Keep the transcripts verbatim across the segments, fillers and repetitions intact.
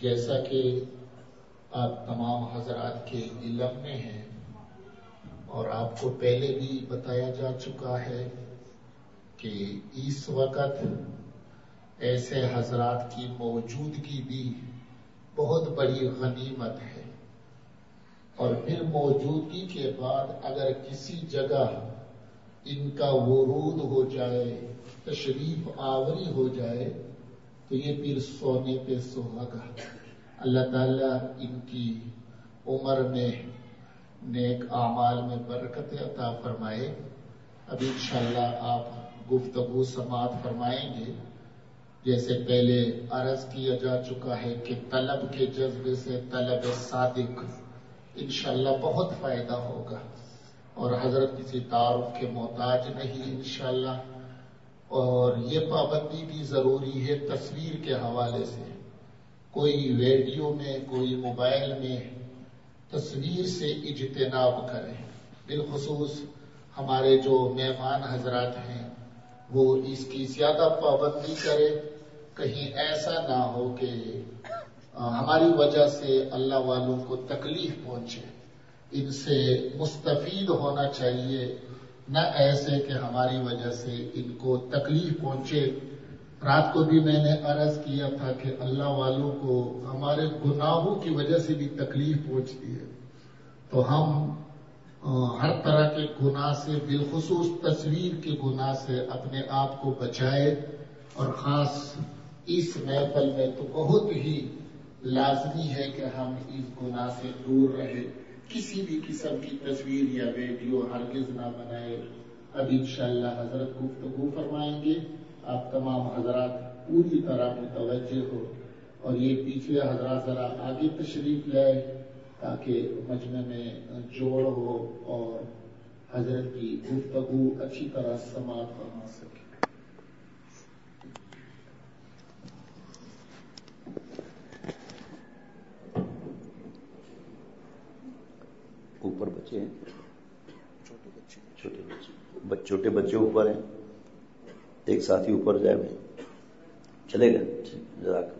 جیسا کہ آپ تمام حضرات کے علم میں ہیں اور آپ کو پہلے بھی بتایا جا چکا ہے کہ اس وقت ایسے حضرات کی موجودگی بھی بہت بڑی غنیمت ہے، اور پھر موجودگی کے بعد اگر کسی جگہ ان کا ورود ہو جائے، تشریف آوری ہو جائے تو یہ پھر سونے پہ سہاگا۔ اللہ تعالیٰ ان کی عمر میں نیک اعمال میں برکت عطا فرمائے۔ اب انشاءاللہ آپ گفتگو سماعت فرمائیں گے۔ جیسے پہلے عرض کیا جا چکا ہے کہ طلب کے جذبے سے طلب صادق انشاءاللہ بہت فائدہ ہوگا، اور حضرت کسی تعارف کے محتاج نہیں انشاءاللہ۔ اور یہ پابندی بھی ضروری ہے تصویر کے حوالے سے، کوئی ویڈیو میں کوئی موبائل میں تصویر سے اجتناب کریں، بالخصوص ہمارے جو مہمان حضرات ہیں وہ اس کی زیادہ پابندی کرے، کہیں ایسا نہ ہو کہ ہماری وجہ سے اللہ والوں کو تکلیف پہنچے۔ ان سے مستفید ہونا چاہیے، نہ ایسے کہ ہماری وجہ سے ان کو تکلیف پہنچے۔ رات کو بھی میں نے عرض کیا تھا کہ اللہ والوں کو ہمارے گناہوں کی وجہ سے بھی تکلیف پہنچتی ہے، تو ہم ہر طرح کے گناہ سے، بالخصوص تصویر کے گناہ سے اپنے آپ کو بچائے، اور خاص اس محفل میں تو بہت ہی لازمی ہے کہ ہم اس گناہ سے دور رہے۔ کسی بھی قسم کی تصویر یا ویڈیو ہرگز نہ بنائے۔ اب انشاءاللہ حضرت گفتگو فرمائیں گے، آپ تمام حضرات پوری طرح متوجہ ہو، اور یہ پیچھے حضرات ذرا آگے تشریف لائے تاکہ مجمع میں جوڑ ہو اور حضرت کی گفتگو اچھی طرح سماعت فرما سکے۔ اوپر بچے ہیں، چھوٹے بچے چھوٹے بچے چھوٹے بچے اوپر ہیں، ایک ساتھی اوپر جائے بھائی، چلے گا؟ جزاک اللہ۔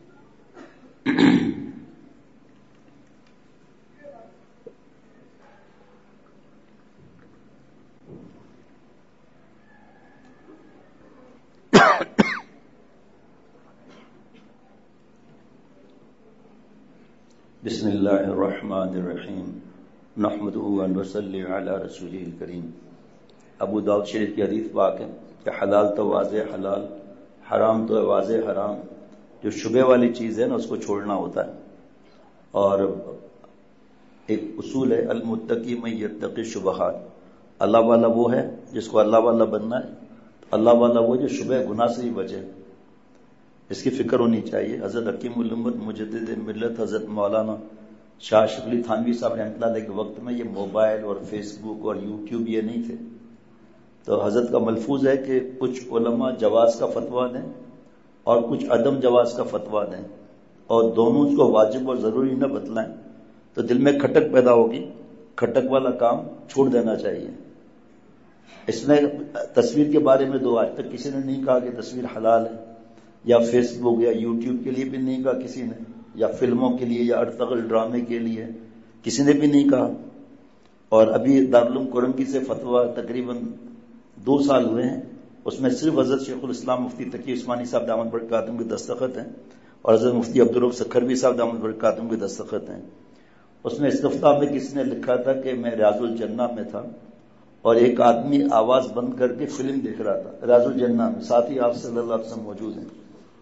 بسم اللہ الرحمن الرحیم، نحمدہ ونصلی علی رسولہ الکریم۔ ابو داؤد شریف کی حدیث پاک ہے کہ حلال تو واضح حلال، حرام تو واضح حرام، جو شبہ والی چیز ہے نا اس کو چھوڑنا ہوتا ہے۔ اور ایک اصول ہے المتقی من یتقی الشبہات، اللہ والا وہ ہے جس کو اللہ والا بننا ہے، اللہ والا وہ جو شبہ گناہ سے ہی بچے، اس کی فکر ہونی چاہیے۔ حضرت حکیم الامت مجدد ملت حضرت مولانا شاہ اشرف علی تھانوی صاحب رحمۃ اللہ علیہ کے وقت میں یہ موبائل اور فیس بک اور یوٹیوب یہ نہیں تھے، تو حضرت کا ملفوظ ہے کہ کچھ علماء جواز کا فتویٰ دیں اور کچھ عدم جواز کا فتویٰ دیں، اور دونوں کو واجب اور ضروری نہ بتلائیں، تو دل میں کھٹک پیدا ہوگی، کھٹک والا کام چھوڑ دینا چاہیے۔ اس میں تصویر کے بارے میں تو آج تک کسی نے نہیں کہا کہ تصویر حلال ہے، یا فیس بک یا یوٹیوب کے لیے بھی نہیں کہا کسی نے، یا فلموں کے لیے یا ارطغرل ڈرامے کے لیے کسی نے بھی نہیں کہا۔ اور ابھی دارالعلوم کرنگی سے فتویٰ تقریباً دو سال ہوئے ہیں، اس میں صرف حضرت شیخ الاسلام مفتی تقی عثمانی صاحب دامت برکاتہم کے دستخط ہیں، اور حضرت مفتی عبدالرؤف سکھروی صاحب دامت برکاتہم کے دستخط ہیں۔ اس میں استفتاء میں کسی نے لکھا تھا کہ میں ریاض الجنہ میں تھا اور ایک آدمی آواز بند کر کے فلم دیکھ رہا تھا ریاض الجنہ میں، ساتھ ہی آپ صلی اللہ علیہ وسلم موجود ہیں۔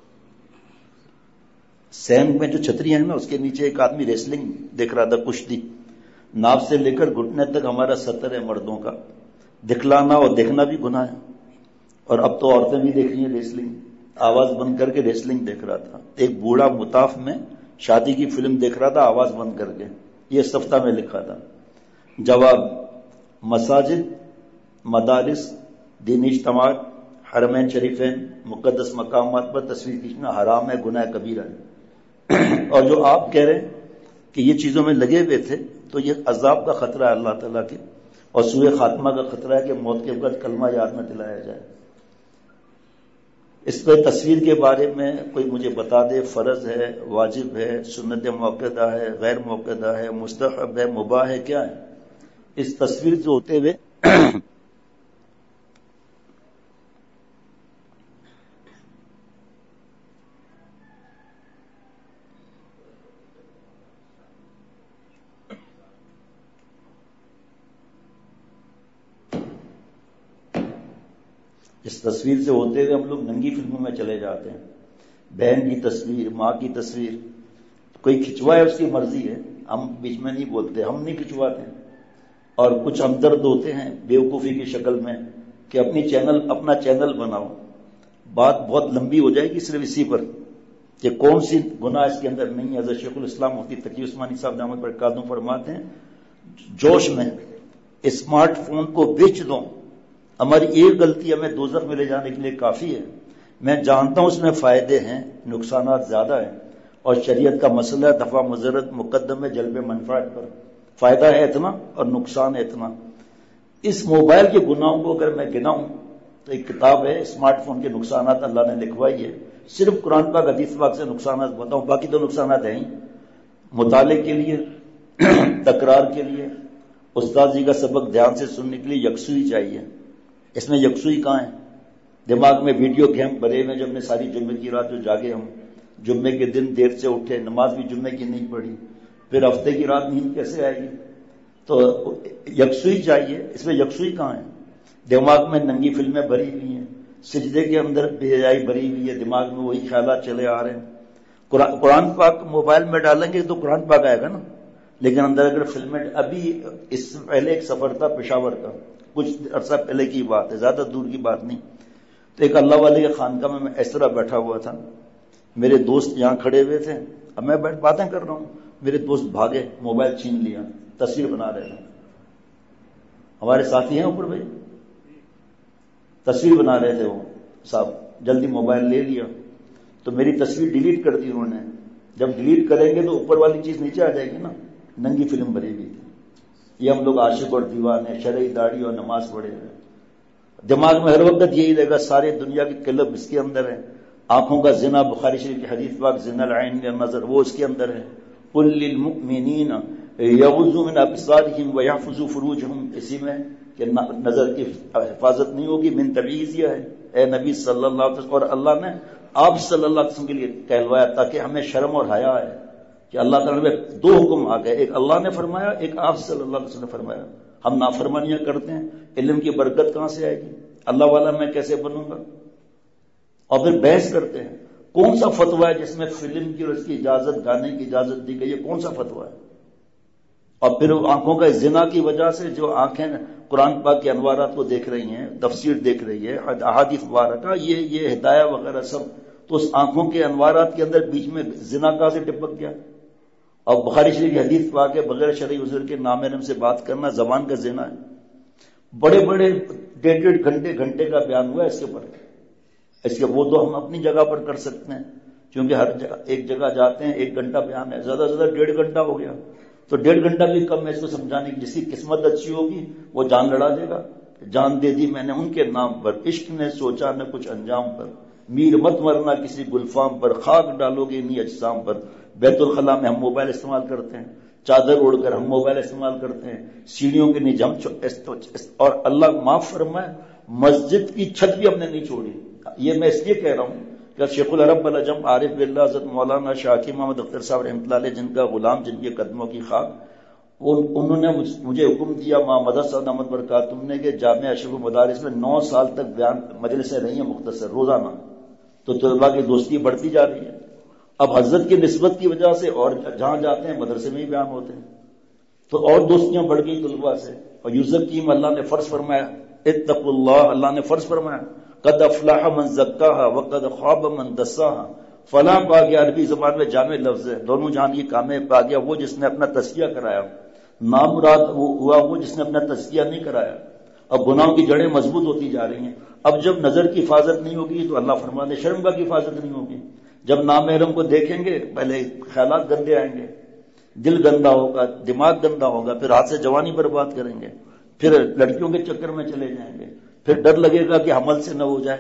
سینگ میں جو چھتری ہے نا اس کے نیچے ایک آدمی ریسلنگ دیکھ رہا تھا، کشتی، ناف سے لے کر گھٹنے تک ہمارا سطر ہے مردوں کا، دکھلانا اور دیکھنا بھی گناہ ہے، اور اب تو عورتیں بھی دیکھ رہی ہیں ریسلنگ، آواز بند کر کے ریسلنگ دیکھ رہا تھا۔ ایک بوڑھا مطاف میں شادی کی فلم دیکھ رہا تھا آواز بند کر کے، یہ استفتاء میں لکھا تھا۔ جواب: مساجد، مدارس، دینی اجتماعات، حرمین شریفین، مقدس مقامات پر تصویر کھینچنا حرام ہے، گناہ کبیرہ ہے۔ اور جو آپ کہہ رہے ہیں کہ یہ چیزوں میں لگے ہوئے تھے، تو یہ عذاب کا خطرہ ہے اللہ تعالیٰ کے، اور سوء خاتمہ کا خطرہ ہے کہ موت کے بعد کلمہ یاد میں دلایا جائے۔ اس پہ تصویر کے بارے میں کوئی مجھے بتا دے، فرض ہے، واجب ہے، سنت موقعہ ہے، غیر موقعہ ہے، مستحب ہے، مباح ہے، کیا ہے اس تصویر سے ہوتے ہوئے؟ اس تصویر سے ہوتے ہوئے ہم لوگ ننگی فلموں میں چلے جاتے ہیں، بہن کی تصویر، ماں کی تصویر، کوئی کھنچوائے اس کی مرضی ہے، ہم بیچ میں نہیں بولتے، ہم نہیں کھنچواتے ہیں۔ اور کچھ ہمدرد ہوتے ہیں بیوقوفی کی شکل میں کہ اپنی چینل اپنا چینل بناؤ، بات بہت لمبی ہو جائے گی صرف اسی پر کہ کون سی گناہ اس کے اندر نہیں ہے۔ حضرت شیخ الاسلام مفتی تقی عثمانی صاحب دامت برکاتہ فرماتے ہیں، جوش میں اسمارٹ فون کو بیچ دو، ہماری ایک غلطی ہمیں دوزخ میں لے جانے کے لیے کافی ہے۔ میں جانتا ہوں اس میں فائدے ہیں، نقصانات زیادہ ہیں، اور شریعت کا مسئلہ دفع مضرت مقدم ہے جلب منفعت پر، فائدہ ہے اتنا اور نقصان ہے اتنا۔ اس موبائل کے گناہوں کو اگر میں گناؤں تو ایک کتاب ہے اسمارٹ فون کے نقصانات اللہ نے لکھوائی ہے، صرف قرآن پاک حدیث پاک سے نقصانات بتاؤں، باقی تو نقصانات ہیں ہی۔ مطالعے کے لیے، تکرار کے لیے، استاد جی کا سبق دھیان سے سننے کے لیے یکسوئی چاہیے۔ اس میں یکسوئی کہاں ہے؟ دماغ میں ویڈیو گیم بھرے میں، جب نے ساری جمعے کی رات جو جاگے ہم، جمعے کے دن دیر سے اٹھے، نماز بھی جمعے کی نہیں پڑھی، پھر ہفتے کی رات نیند کیسے آئے گی؟ تو یکسوئی چاہیے۔ اس میں یکسوئی کہاں ہے؟ دماغ میں ننگی فلمیں بھری ہوئی ہیں، سجدے کے اندر بے حیائی بھری ہوئی ہے، دماغ میں وہی خیالات چلے آ رہے ہیں۔ قرآن قرآن پاک موبائل میں ڈالیں گے تو قرآن پاک آئے گا نا، لیکن اندر اگر فلمیں، ابھی اس سے پہلے ایک سفر تھا پشاور کا، کچھ عرصہ پہلے کی بات ہے، زیادہ دور کی بات نہیں۔ تو ایک اللہ والے کے خانقاہ میں میں اس طرح بیٹھا ہوا تھا، میرے دوست یہاں کھڑے ہوئے تھے، اب میں بیٹھ باتیں کر رہا ہوں، میرے دوست بھاگے، موبائل چھین لیا، تصویر بنا رہے تھے۔ ہمارے ساتھی ہیں اوپر بھائی، تصویر بنا رہے تھے وہ صاحب، جلدی موبائل لے لیا تو میری تصویر ڈیلیٹ کر دی انہوں نے۔ جب ڈیلیٹ کریں گے تو اوپر والی چیز نیچے آ جائے گی نا، ننگی فلم بھری ہوئی تھی۔ یہ ہم لوگ عاشق اور دیوانے، شرعی داڑھی اور نماز پڑھے ہوئے، دماغ میں ہر وقت یہی رہے گا، سارے دنیا کی کلب اس کے اندر ہے۔ آنکھوں کا زنا، بخاری شریف کی حدیث پاک، زنا العین نظر، وہ اس کے اندر ہے۔ قل للمؤمنین یغضوا من ابصارهم ویحفظوا فروجهم، اسی میں کہ نظر کی حفاظت نہیں ہوگی، من تبعیض یہ ہے اے نبی صلی اللہ علیہ وسلم، اور اللہ نے آپ صلی اللہ علیہ وسلم کے لیے کہلوایا تاکہ ہمیں شرم اور حیا ہے کہ اللہ تعالیٰ نے دو حکم آ گئے، ایک اللہ نے فرمایا، ایک آپ صلی اللہ علیہ وسلم نے فرمایا۔ ہم نافرمانیاں کرتے ہیں، علم کی برکت کہاں سے آئے گی؟ اللہ والا میں کیسے بنوں گا؟ اور پھر بحث کرتے ہیں کون سا فتویٰ ہے جس میں فلم کی اور اس کی اجازت، گانے کی اجازت دی گئی ہے، کون سا فتویٰ ہے؟ اور پھر آنکھوں کا زنا کی وجہ سے جو آنکھیں قرآن پاک کے انوارات کو دیکھ رہی ہیں، تفسیر دیکھ رہی ہے، احادیث مبارکہ، یہ یہ ہدایہ وغیرہ سب، تو اس آنکھوں کے انوارات کے اندر بیچ میں زنا کہاں سے ٹپک گیا؟ اور بخاری شریف کی حدیث پاک ہے بغیر شرعی عذر کے نام علم سے بات کرنا زبان کا زنا ہے۔ بڑے بڑے ڈیڑھ ڈیڑھ گھنٹے گھنٹے کا بیان ہوا ہے اس کے اوپر، اس کے وہ تو ہم اپنی جگہ پر کر سکتے ہیں، کیونکہ ہر جگہ ایک جگہ جاتے ہیں ایک گھنٹہ بیان ہے، زیادہ سے زیادہ ڈیڑھ گھنٹہ ہو گیا، تو ڈیڑھ گھنٹہ بھی کم ہے اس کو سمجھانے کی۔ جس کی قسمت اچھی ہوگی وہ جان لڑا دے گا، جان دے دی میں نے ان کے نام پر، عشق نے سوچا نہ کچھ انجام پر، میر مت مرنا کسی گلفام پر، خاک ڈالو گے انہی اجسام پر۔ بیت الخلاء میں ہم موبائل استعمال کرتے ہیں، چادر اوڑھ کر ہم موبائل استعمال کرتے ہیں، سیڑھیوں کے نیچے ہم، اور اللہ معاف فرمائے مسجد کی چھت بھی ہم نے نہیں چھوڑی۔ یہ میں اس لیے کہہ رہا ہوں کہ شیخ العرب العجم عارف باللہ حضرت مولانا شاکی محمد اختر صاحب رحمۃ اللہ علیہ، جن کا غلام، جن کے قدموں کی خاک، انہوں نے مجھے حکم دیا، ماں مدد صاحب احمد برکات تم نے، کہ جامعہ اشرف المدارس میں نو سال تک بیان مجلسیں رہی ہیں مختصر روزانہ، تو طلباء کی دوستی بڑھتی جا رہی ہے۔ اب حضرت کی نسبت کی وجہ سے اور جہاں جاتے ہیں مدرسے میں ہی بیان ہوتے ہیں، تو اور دوستیاں بڑھ گئی طلباء سے۔ اور یزکیہم اللہ نے فرض فرمایا، اتقوا اللہ، اللہ نے فرض فرمایا، قد افلح من زکاہا وقد خاب من دساہا۔ فلاں پا گیا عربی زبان میں جامع لفظ ہے، دونوں جان کی کامیں، پا گیا وہ جس نے اپنا تزکیہ کرایا، نامراد وہ ہوا وہ جس نے اپنا تزکیہ نہیں کرایا۔ اب گناہوں کی جڑیں مضبوط ہوتی جا رہی ہیں۔ اب جب نظر کی حفاظت نہیں ہوگی تو اللہ فرماتے شرمگاہ کی حفاظت نہیں ہوگی۔ جب نامحرم کو دیکھیں گے پہلے خیالات گندے آئیں گے، دل گندا ہوگا، دماغ گندا ہوگا، پھر ہاتھ سے جوانی برباد کریں گے، پھر لڑکیوں کے چکر میں چلے جائیں گے، پھر ڈر لگے گا کہ حمل سے نہ ہو جائے،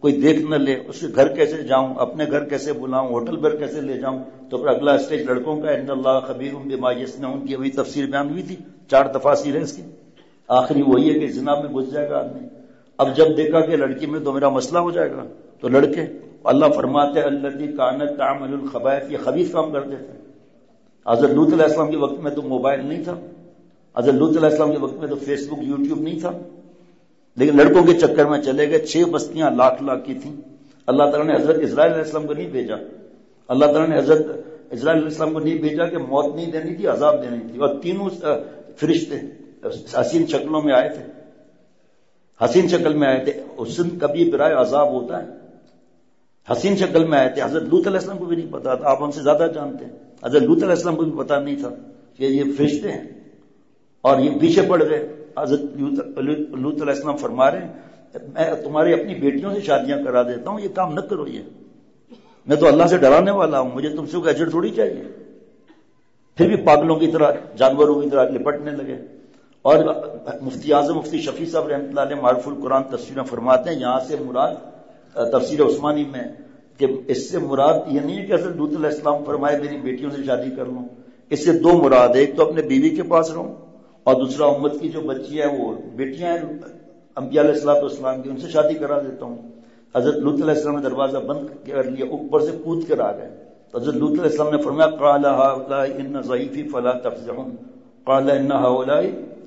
کوئی دیکھ نہ لے، اس کے گھر کیسے جاؤں، اپنے گھر کیسے بلاؤں، ہوٹل پر کیسے لے جاؤں. تو پھر اگلا اسٹیج لڑکوں کا، ان اللہ خبیر بما یصنعون کی ابھی تفسیر بیان ہوئی تھی، چار تفاسیر ہے اس کی. آخری وہی ہے کہ زنا میں گھس جائے گا آدمی. اب جب دیکھا کہ لڑکی میں تو میرا مسئلہ ہو جائے گا، تو لڑکے اللہ فرماتے ہیں التی کانت تعمل الخبائث، یہ خبیث کام کرتے تھے. حضرت لوط علیہ السلام کے وقت میں تو موبائل نہیں تھا، حضرت لوط علیہ السلام کے وقت میں تو فیس بک یوٹیوب نہیں تھا، لیکن لڑکوں کے چکر میں چلے گئے. چھ بستیاں لاکھ لاکھ کی تھیں. اللہ تعالیٰ نے حضرت اسرائیل علیہ السلام کو نہیں بھیجا، اللہ تعالیٰ نے حضرت اسرائیل علیہ السلام کو نہیں بھیجا کہ موت نہیں دینی تھی، عذاب دینی تھی. اور تینوں فرشتے حسین شکلوں میں آئے تھے، حسین شکل میں آئے تھے. حسن کبھی برائے عذاب ہوتا ہے، حسین شکل میں آئے تھے. حضرت لوط علیہ السلام کو بھی نہیں پتا تھا، آپ ہم سے زیادہ جانتے ہیں. حضرت لوط علیہ السلام کو بھی پتا نہیں تھا کہ یہ فرشتے ہیں، اور یہ پیچھے پڑ گئے. حضرت لوط علیہ السلام فرما رہے ہیں میں تمہاری اپنی بیٹیوں سے شادیاں کرا دیتا ہوں، یہ کام نہ کرو، یہ میں تو اللہ سے ڈرانے والا ہوں، مجھے تم سے کوئی اجر تھوڑی چاہیے. پھر بھی پاگلوں کی طرح، جانوروں کی طرح لپٹنے لگے. اور مفتی اعظم مفتی شفیع صاحب رحمۃ اللہ علیہ معرف القرآن تفسیر میں فرماتے ہیں یہاں سے مراد تفسیر عثمانی میں کہ اس سے مراد یہ نہیں ہے کہ حضرت لوط علیہ السلام فرمائے میری بیٹیوں سے شادی کر لوں. اس سے دو مراد ہے، ایک تو اپنے بیوی کے پاس رہوں، اور دوسرا امت کی جو بچی ہیں وہ بیٹیاں ہیں انبیاء علیہ الصلوۃ والسلام کی، ان سے شادی کرا دیتا ہوں. حضرت لوط علیہ السلام نے دروازہ بند کر لیا، اوپر سے کود کر آ گئے. تو حضرت لوط علیہ السلام نے فرمایا قال هؤلاء ان ضيفي فلا تفزعون قال ان هؤلاء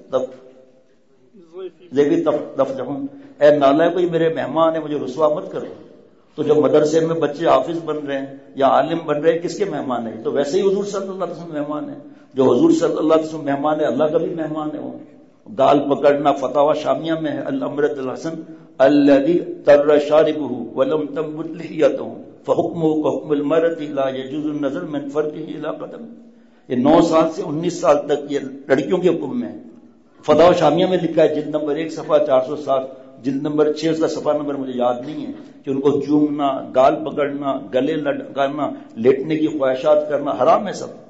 ضيفي تفزعون، اے نالائق کوئی میرے مہمان ہیں، مجھے رسوا مت کرو. تو جب مدرسے میں بچے حافظ بن رہے ہیں یا عالم بن رہے ہیں، کس کے مہمان ہیں؟ تو ویسے ہی حضور صلی اللہ علیہ وسلم مہمان ہیں. جو حضور صلی اللہ علیہ وسلم مہمان ہے، اللہ کا بھی مہمان ہے. وہ گال پکڑنا فتاوی شامیہ میں ہے، الامرد الحسن الذي تر شاربه ولم تنبت لحيته فحكمه كحكم المرأة لا يجوز النظر من فرجه الى قدم. یہ نو سال سے انیس سال تک یہ لڑکیوں کے حکم میں ہے. فتاوی شامیہ میں لکھا ہے جلد نمبر ایک صفحہ چار سو سات، جلد نمبر چھ اس کا صفحہ نمبر مجھے یاد نہیں ہے، کہ ان کو چومنا، گال پکڑنا، گلے لگانا، لیٹنے کی خواہشات کرنا حرام ہے سب.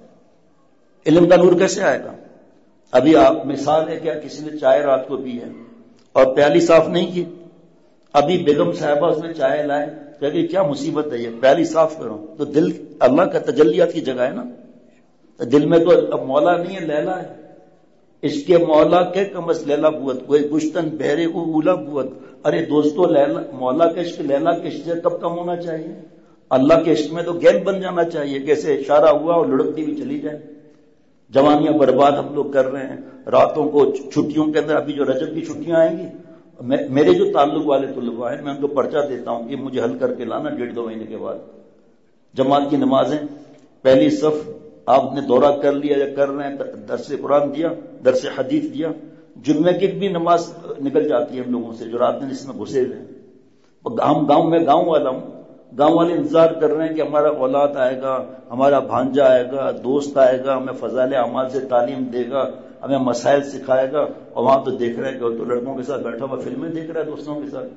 علم کا نور کیسے آئے گا؟ ابھی آپ مثال ہے کیا کسی نے چائے رات کو پی ہے اور پیالی صاف نہیں کی، ابھی بیگم صاحبہ اس میں چائے لائے کہ کیا مصیبت ہے یہ، پیالی صاف کرو. تو دل اللہ کا تجلیات کی جگہ ہے نا، دل میں تو اب مولا نہیں ہے، لیلا ہے. اس کے مولا کے کمس لیلا بوت کوئی گشتن بہرے کو اولا بوت. ارے دوستو، لیلا مولا کے عشق لیلا کے عشق سے کب کم ہونا چاہیے؟ اللہ کے عشق میں تو گیل بن جانا چاہیے، کیسے اشارہ ہوا اور لڑکتی بھی چلی جائے. جوانیاں برباد ہم لوگ کر رہے ہیں راتوں کو چھٹیوں کے اندر. ابھی جو رجب کی چھٹیاں آئیں گی، میرے جو تعلق والے طلباء ہیں میں ان کو پرچہ دیتا ہوں کہ مجھے حل کر کے لانا ڈیڑھ دو مہینے کے بعد. جماعت کی نمازیں پہلی صف آپ نے دورہ کر لیا یا کر رہے ہیں، درس قرآن دیا، درس حدیث دیا، جمعے کی بھی نماز نکل جاتی ہے ہم لوگوں سے جو رات دن اس میں گھسے ہوئے ہیں. ہم گاؤں میں گاؤں والا ہوں، گاؤں والے انتظار کر رہے ہیں کہ ہمارا اولاد آئے گا، ہمارا بھانجا آئے گا، دوست آئے گا، ہمیں فضائل اعمال سے تعلیم دے گا، ہمیں مسائل سکھائے گا. اور وہاں تو دیکھ رہے ہیں کہ تو لڑکوں کے ساتھ بیٹھا ہوا فلمیں دیکھ رہا ہے دوستوں کے ساتھ.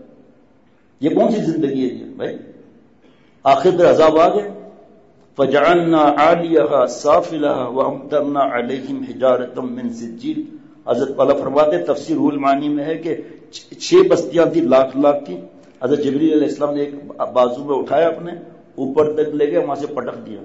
یہ کون سی زندگی ہے یہ بھائی؟ آخر پر عذاب آ گئے. فجعلنا عالیہا سافلہا وامطرنا علیہم حجارۃ من سجیل. حضرت والا فرماتے تفسیر المعانی میں ہے کہ چھ بستیاں تھی لاکھ لاکھ کی. حضرت جبریل علیہ السلام نے ایک بازو میں اٹھایا، اپنے اوپر تک لے گئے، وہاں سے پٹک دیا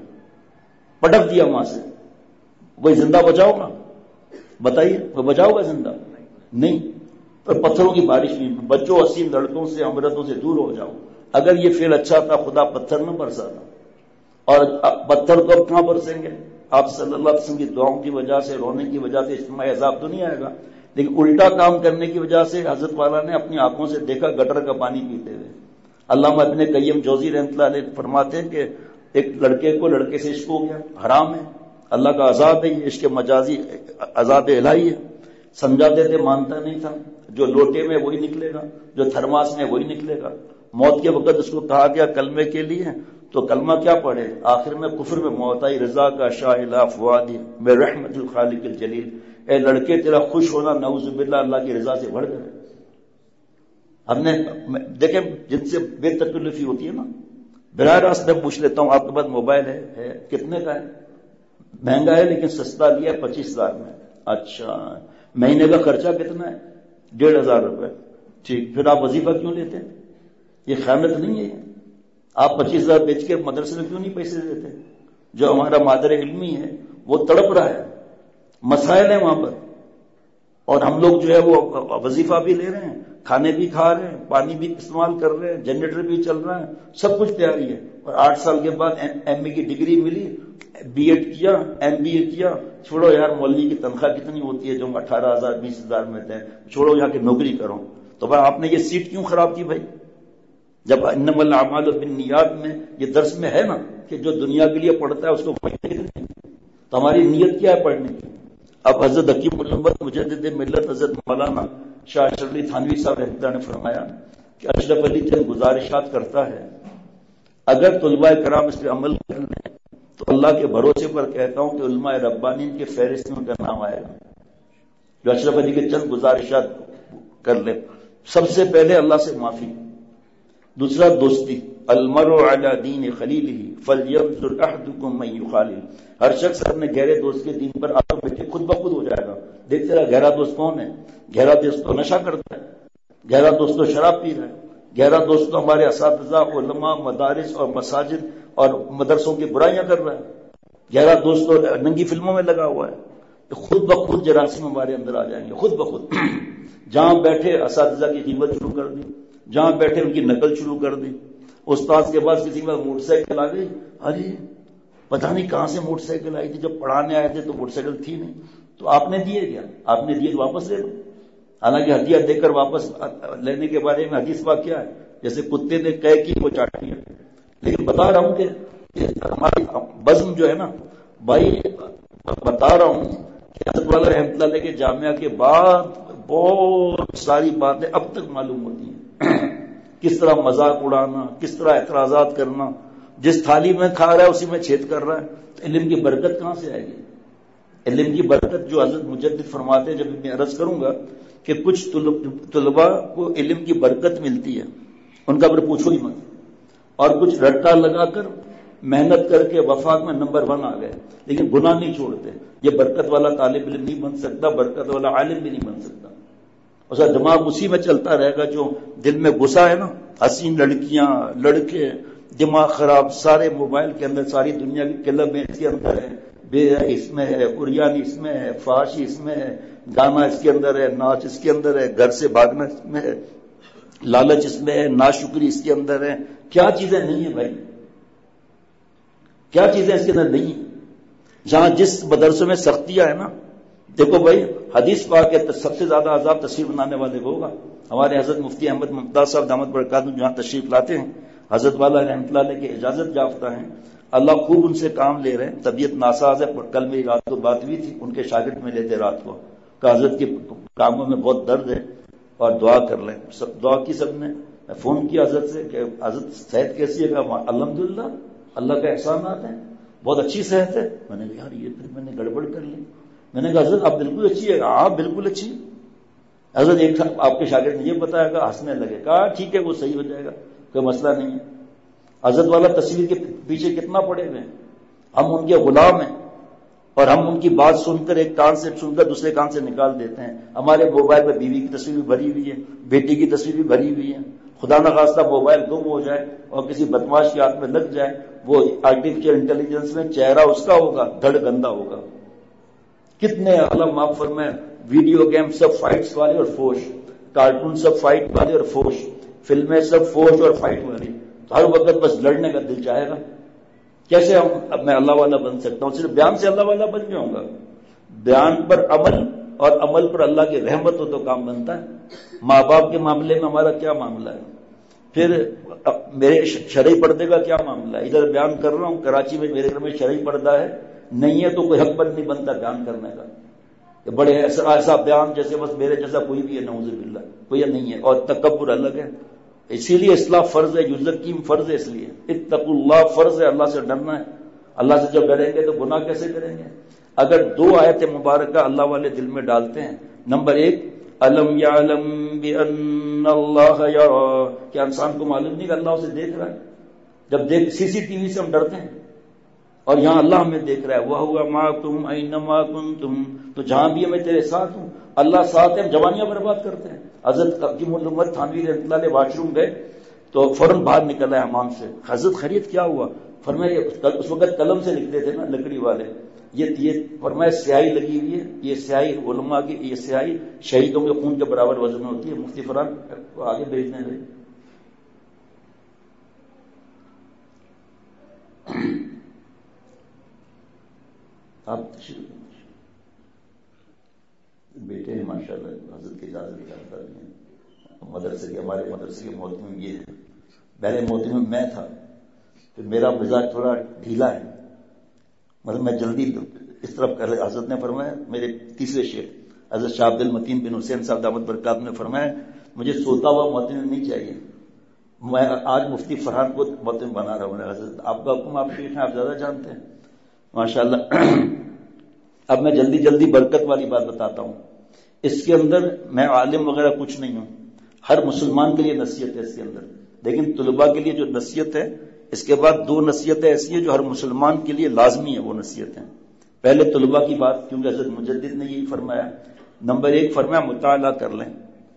پٹک دیا وہاں سے. کوئی زندہ بچاؤ گا؟ بتائیے کوئی بچاؤ گا زندہ؟ نہیں. پر پتھروں کی بارش نہیں. بچوں حسین لڑکوں سے عمرتوں سے دور ہو جاؤ. اگر یہ فعل اچھا تھا خدا پتھر نہ برساتا. اور پتھر کو اب کہاں برسیں گے؟ آپ صلی اللہ علیہ وسلم کی دعاؤں کی وجہ سے، رونے کی وجہ سے اجتماعی عذاب تو نہیں آئے گا، لیکن الٹا کام کرنے کی وجہ سے حضرت والا نے اپنی آنکھوں سے دیکھا گٹر کا پانی پیتے ہوئے. علامہ ابن قیم جوزی رحمۃ اللہ علیہ فرماتے ہیں کہ ایک لڑکے کو لڑکے سے عشق ہو گیا، حرام ہے، اللہ کا عذاب ہے، یہ عشق مجازی عذاب الہی ہے. سمجھاتے تھے مانتا نہیں تھا. جو لوٹے میں وہی نکلے گا، جو تھرماس میں وہی نکلے گا. موت کے وقت اس کو کہا گیا کلمے کے لیے، تو کلمہ کیا پڑھے؟ آخر میں کفر میں موت آئی. رضا کا شاہ لا فوادی میں رحمت الخالق الجلیل. اے لڑکے تیرا خوش ہونا نعوذ باللہ اللہ کی رضا سے بڑھ گئے. ہم نے دیکھیں جن سے بے تکلفی ہوتی ہے نا، براہ راست میں پوچھ لیتا ہوں آپ کے پاس موبائل ہے ہے کتنے کا ہے؟ مہنگا ہے لیکن سستا لیا ہے پچیس ہزار میں. اچھا مہینے کا خرچہ کتنا ہے؟ ڈیڑھ ہزار روپے. ٹھیک، پھر آپ وظیفہ کیوں لیتے ہیں؟ یہ خیانت نہیں ہے؟ آپ پچیس ہزار بیچ کے مدرسے میں کیوں نہیں پیسے دیتے؟ جو ہمارا مادر علمی ہے وہ تڑپ رہا ہے، مسائل ہیں وہاں پر، اور ہم لوگ جو ہے وہ وظیفہ بھی لے رہے ہیں، کھانے بھی کھا رہے ہیں، پانی بھی استعمال کر رہے ہیں، جنریٹر بھی چل رہا ہے، سب کچھ تیاری ہے، اور آٹھ سال کے بعد ایم اے کی ڈگری ملی، بی ایڈ کیا، ایم بی اے کیا، چھوڑو یار مولوی کی تنخواہ کتنی ہوتی ہے جو اٹھارہ ہزار بیس ہزار میں تھے، چھوڑو یہاں کی نوکری کرو. تو بھائی آپ نے یہ سیٹ کیوں خراب کی بھائی؟ جب انما الاعمال بالنیات میں یہ درس میں ہے نا کہ جو دنیا کے لیے پڑھتا ہے اس کو تو ہماری نیت کیا ہے پڑھنے کی؟ اب حضرت حکیم الامت مجدد ملت حضرت مولانا شاہ اشرف علی تھانوی صاحب رحمۃ اللہ نے فرمایا کہ اشرف علی چند گزارشات کرتا ہے، اگر طلباء کرام اس پہ عمل کر لیں تو اللہ کے بھروسے پر کہتا ہوں کہ علماء ربانین کے فہرست میں ان کا نام آئے گا. جو اشرف علی کے چند گزارشات کر لیں، سب سے پہلے اللہ سے معافی، دوسرا دوستی، المرء علی دین خلیلہ فلینظر احدکم من یخالل، ہر شخص اپنے گہرے دوست کے دین پر آٹومیٹک خود بخود ہو جائے گا. دیکھتے رہا گہرا دوست کون ہے؟ گہرا دوست تو نشہ کرتا ہے، گہرا دوست تو شراب پی رہا ہے، گہرا دوست تو ہمارے اساتذہ، علماء، مدارس اور مساجد اور مدرسوں کی برائیاں کر رہا ہے، گہرا دوست تو ننگی فلموں میں لگا ہوا ہے. خود بخود جراثیم ہمارے اندر آ جائیں گے، خود بخود. جہاں بیٹھے اساتذہ کی قیمت شروع کر دی، جہاں بیٹھے ان کی نقل شروع کر دی. استاد کے پاس کسی میں موٹر سائیکل آ گئی، ارے پتہ نہیں کہاں سے موٹر سائیکل آئی تھی، جب پڑھانے آئے تھے تو موٹر سائیکل تھی نہیں، تو آپ نے دیے کیا؟ آپ نے دیے تو واپس لے لو. حالانکہ ہدیہ دے کر واپس لینے کے بارے میں حدیث پاک کیا ہے؟ جیسے کتے نے قے کی وہ چاٹی ہے. لیکن بتا رہا ہوں کہ ہماری بزم جو ہے نا بھائی، بتا رہا ہوں کہ حضرت والا رحمۃ اللہ علیہ کے جامعہ کے بعد بہت ساری باتیں اب تک معلوم ہوتی ہیں. کس طرح مذاق اڑانا، کس طرح اعتراضات کرنا، جس تھالی میں کھا رہا ہے اسی میں چھید کر رہا ہے. علم کی برکت کہاں سے آئے گی؟ علم کی برکت جو حضرت مجدد فرماتے ہیں، جب میں عرض کروں گا کہ کچھ طلباء کو علم کی برکت ملتی ہے، ان کا پھر پوچھو ہی مت، اور کچھ رٹا لگا کر محنت کر کے وفاق میں نمبر ون آ گئے لیکن گناہ نہیں چھوڑتے. یہ برکت والا طالب علم نہیں بن سکتا، برکت والا عالم بھی نہیں بن سکتا. اس کا دماغ اسی میں چلتا رہے گا جو دل میں غصہ ہے نا. حسین لڑکیاں، لڑکے، دماغ خراب، سارے موبائل کے اندر، ساری دنیا کی کلبیں اس کے اندر ہے، بے اس میں ہے، اریانی اس میں ہے، فحاشی اس میں ہے، گانا اس کے اندر ہے، ناچ اس کے اندر ہے، گھر سے بھاگنا اس میں ہے، لالچ اس میں ہے، ناشکری اس کے اندر ہے. کیا چیزیں نہیں ہیں بھائی؟ کیا چیزیں اس کے اندر نہیں ہیں؟ جہاں جس مدرسوں میں سختیاں ہیں نا، دیکھو بھائی حدیث پاک ہے سب سے زیادہ عذاب تصویر بنانے والے کو ہوگا. ہمارے حضرت مفتی احمد ممتاز صاحب دامت برکاتہ جہاں تشریف لاتے ہیں، حضرت والا رحمۃ اللہ علیہ کے اجازت یافتہ ہیں، اللہ خوب ان سے کام لے رہے ہیں. طبیعت ناساز ہے، کل میری رات کو بات ہوئی تھی، ان کے شاگرد میں لیتے رات کو کہ حضرت کے کاموں میں بہت درد ہے اور دعا کر لیں. سب دعا کی سب نے. فون کیا حضرت سے کہ حضرت صحت کیسی ہے؟ کہا الحمدللہ اللہ کا احسانات ہیں، بہت اچھی صحت ہے. میں نے کہا یار یہ پھر میں نے گڑبڑ کر لی. میں نے کہا حضرت آپ بالکل اچھی ہے. ہاں بالکل اچھی. حضرت ایک آپ کے شاگرد نے یہ بتایا گا، ہنسنے لگے. کہا ٹھیک ہے وہ صحیح ہو جائے گا، کوئی مسئلہ نہیں ہے. حضرت والا تصویر کے پیچھے کتنا پڑے ہوئے ہیں، ہم ان کے غلام ہیں، اور ہم ان کی بات سن کر ایک کان سے سن کر دوسرے کان سے نکال دیتے ہیں. ہمارے موبائل میں بیوی کی تصویر بھی بھری ہوئی ہے، بیٹی کی تصویر بھی بھری ہوئی ہے. خدا نخواستہ موبائل گم ہو جائے اور کسی بدماش کے ہاتھ میں لگ جائے، وہ آرٹیفیشل انٹیلیجنس میں چہرہ اس کا ہوگا، دھڑ گندا ہوگا. کتنے عالم معاف فرمائے، ویڈیو گیم سب فائٹس والے اور فوش، کارٹون سب فائٹ والے اور فوش، فلمیں سب فوش اور فائٹ والی. ہر وقت بس لڑنے کا دل چاہے گا. کیسے اب میں اللہ والا بن سکتا ہوں؟ صرف بیان سے اللہ والا بن جاؤں گا؟ بیان پر عمل اور عمل پر اللہ کی رحمت ہو تو کام بنتا ہے. ماں باپ کے معاملے میں ہمارا کیا معاملہ ہے؟ پھر میرے شرعی پردے کا کیا معاملہ ہے؟ ادھر بیان کر رہا ہوں، کراچی میں میرے گھر میں شرعی پردہ ہے نہیں ہے تو کوئی حق بند نہیں بنتا بیان کرنے کا. بڑے ایسا ایسا بیان جیسے بس میرے جیسا کوئی بھی ہے، نعوذ باللہ کوئی نہیں ہے. اور تکبر الگ ہے. اسی لیے اصلاح فرض ہے، یزکیم فرض ہے. اس لیے اتقوا اللہ فرض ہے، اللہ سے ڈرنا ہے. اللہ سے جب ڈریں گے تو گناہ کیسے کریں گے؟ اگر دو آیت مبارکہ اللہ والے دل میں ڈالتے ہیں، نمبر ایک الم یعلم بان اللہ یرا، کیا انسان کو معلوم نہیں کہ اللہ اسے دیکھ رہا ہے؟ جب دیکھ سی سی ٹی وی سے ہم ڈرتے ہیں اور یہاں اللہ ہمیں دیکھ رہا ہے. وَهُوَ مَعَكُمْ أَيْنَمَا كُنْتُمْ، تو جہاں بھی میں تیرے ساتھ ہوں. اللہ ساتھ ہے، جوانیاں برباد کرتے ہیں. حضرت حکیم الامت تھانوی رحمۃ اللہ علیہ واش روم گئے تو فوراً باہر نکل آئے حمام سے. حضرت خیریت کیا ہوا؟ فرمایا اس وقت قلم سے لکھتے تھے نا لکڑی والے, یہ یہ فرمایا سیاہی لگی ہوئی ہے, یہ سیاہی علماء کی, یہ سیاہی شہیدوں کے خون کے برابر وزن ہوتی ہے. مفتی فرحان کو آگے بھیجنے لگے. آپ بیٹے ہیں ماشاء اللہ, حضرت کی اجازت کرتا ہے. مدرسے کے ہمارے مدرسے کے محتمم یہ ہے. پہلے محتمم میں تھا, پھر میرا مزاج تھوڑا ڈھیلا ہے, مطلب میں جلدی اس طرف کر. حضرت نے فرمایا, میرے تیسرے شیخ حضرت شاہ عبد المتین بن حسین صاحب دامت برکات نے فرمایا, مجھے سوتا ہوا محتمم نہیں چاہیے, میں آج مفتی فرحان کو محتمم بنا رہا ہوں. حضرت آپ کا حکم, آپ شیخ ہیں, آپ زیادہ جانتے ہیں ماشاء اللہ. اب میں جلدی جلدی برکت والی بات بتاتا ہوں. اس کے اندر میں عالم وغیرہ کچھ نہیں ہوں, ہر مسلمان کے لیے نصیحت ہے اس کے اندر, لیکن طلباء کے لیے جو نصیحت ہے اس کے بعد دو نصیحتیں ایسی ہیں جو ہر مسلمان کے لیے لازمی ہے. وہ نصیحتیں پہلے طلباء کی بات, کیونکہ حضرت مجدد نے یہی فرمایا. نمبر ایک فرمایا مطالعہ کر لیں,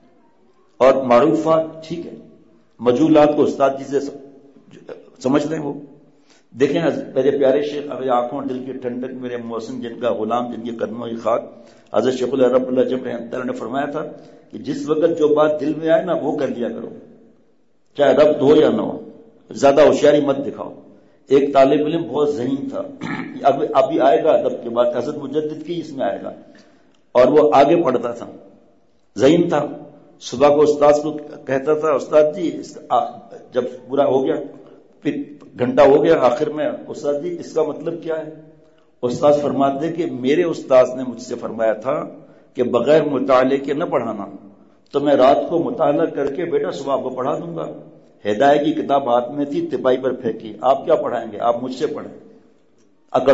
اور معروفات ٹھیک ہے, مجہولات کو استاد جی سے سمجھ لیں. وہ دیکھیں میرے پیارے شیخ, میرے آنکھوں دل کی ٹھنڈک, میرے محسن جن کا غلام, جن کے قدموں کی خاک, حضرت شیخ اللہ رب اللہ جب رحمۃ اللہ نے فرمایا تھا کہ جس وقت جو بات دل میں آئے نا وہ کر لیا کرو, چاہے ربط ہو یا نہ ہو, زیادہ ہوشیاری مت دکھاؤ. ایک طالب علم بہت ذہین تھا, اب ابھی آئے گا ادب کے بعد, حضرت مجدد کی اس میں آئے گا, اور وہ آگے پڑھتا تھا, ذہین تھا. صبح کو استاد کو کہتا تھا, استاد جی جب پورا ہو گیا, پھر گھنٹہ ہو گیا, آخر میں استاد جی اس کا مطلب کیا ہے؟ استاد فرماتے کہ میرے استاد نے مجھ سے فرمایا تھا کہ بغیر مطالعے کے نہ پڑھانا, تو میں رات کو مطالعہ کر کے بیٹا صبح کو پڑھا دوں گا. ہدایت کی کتاب ہاتھ میں تھی, تپائی پر پھینکی, آپ کیا پڑھائیں گے, آپ مجھ سے پڑھیں. اکڑ.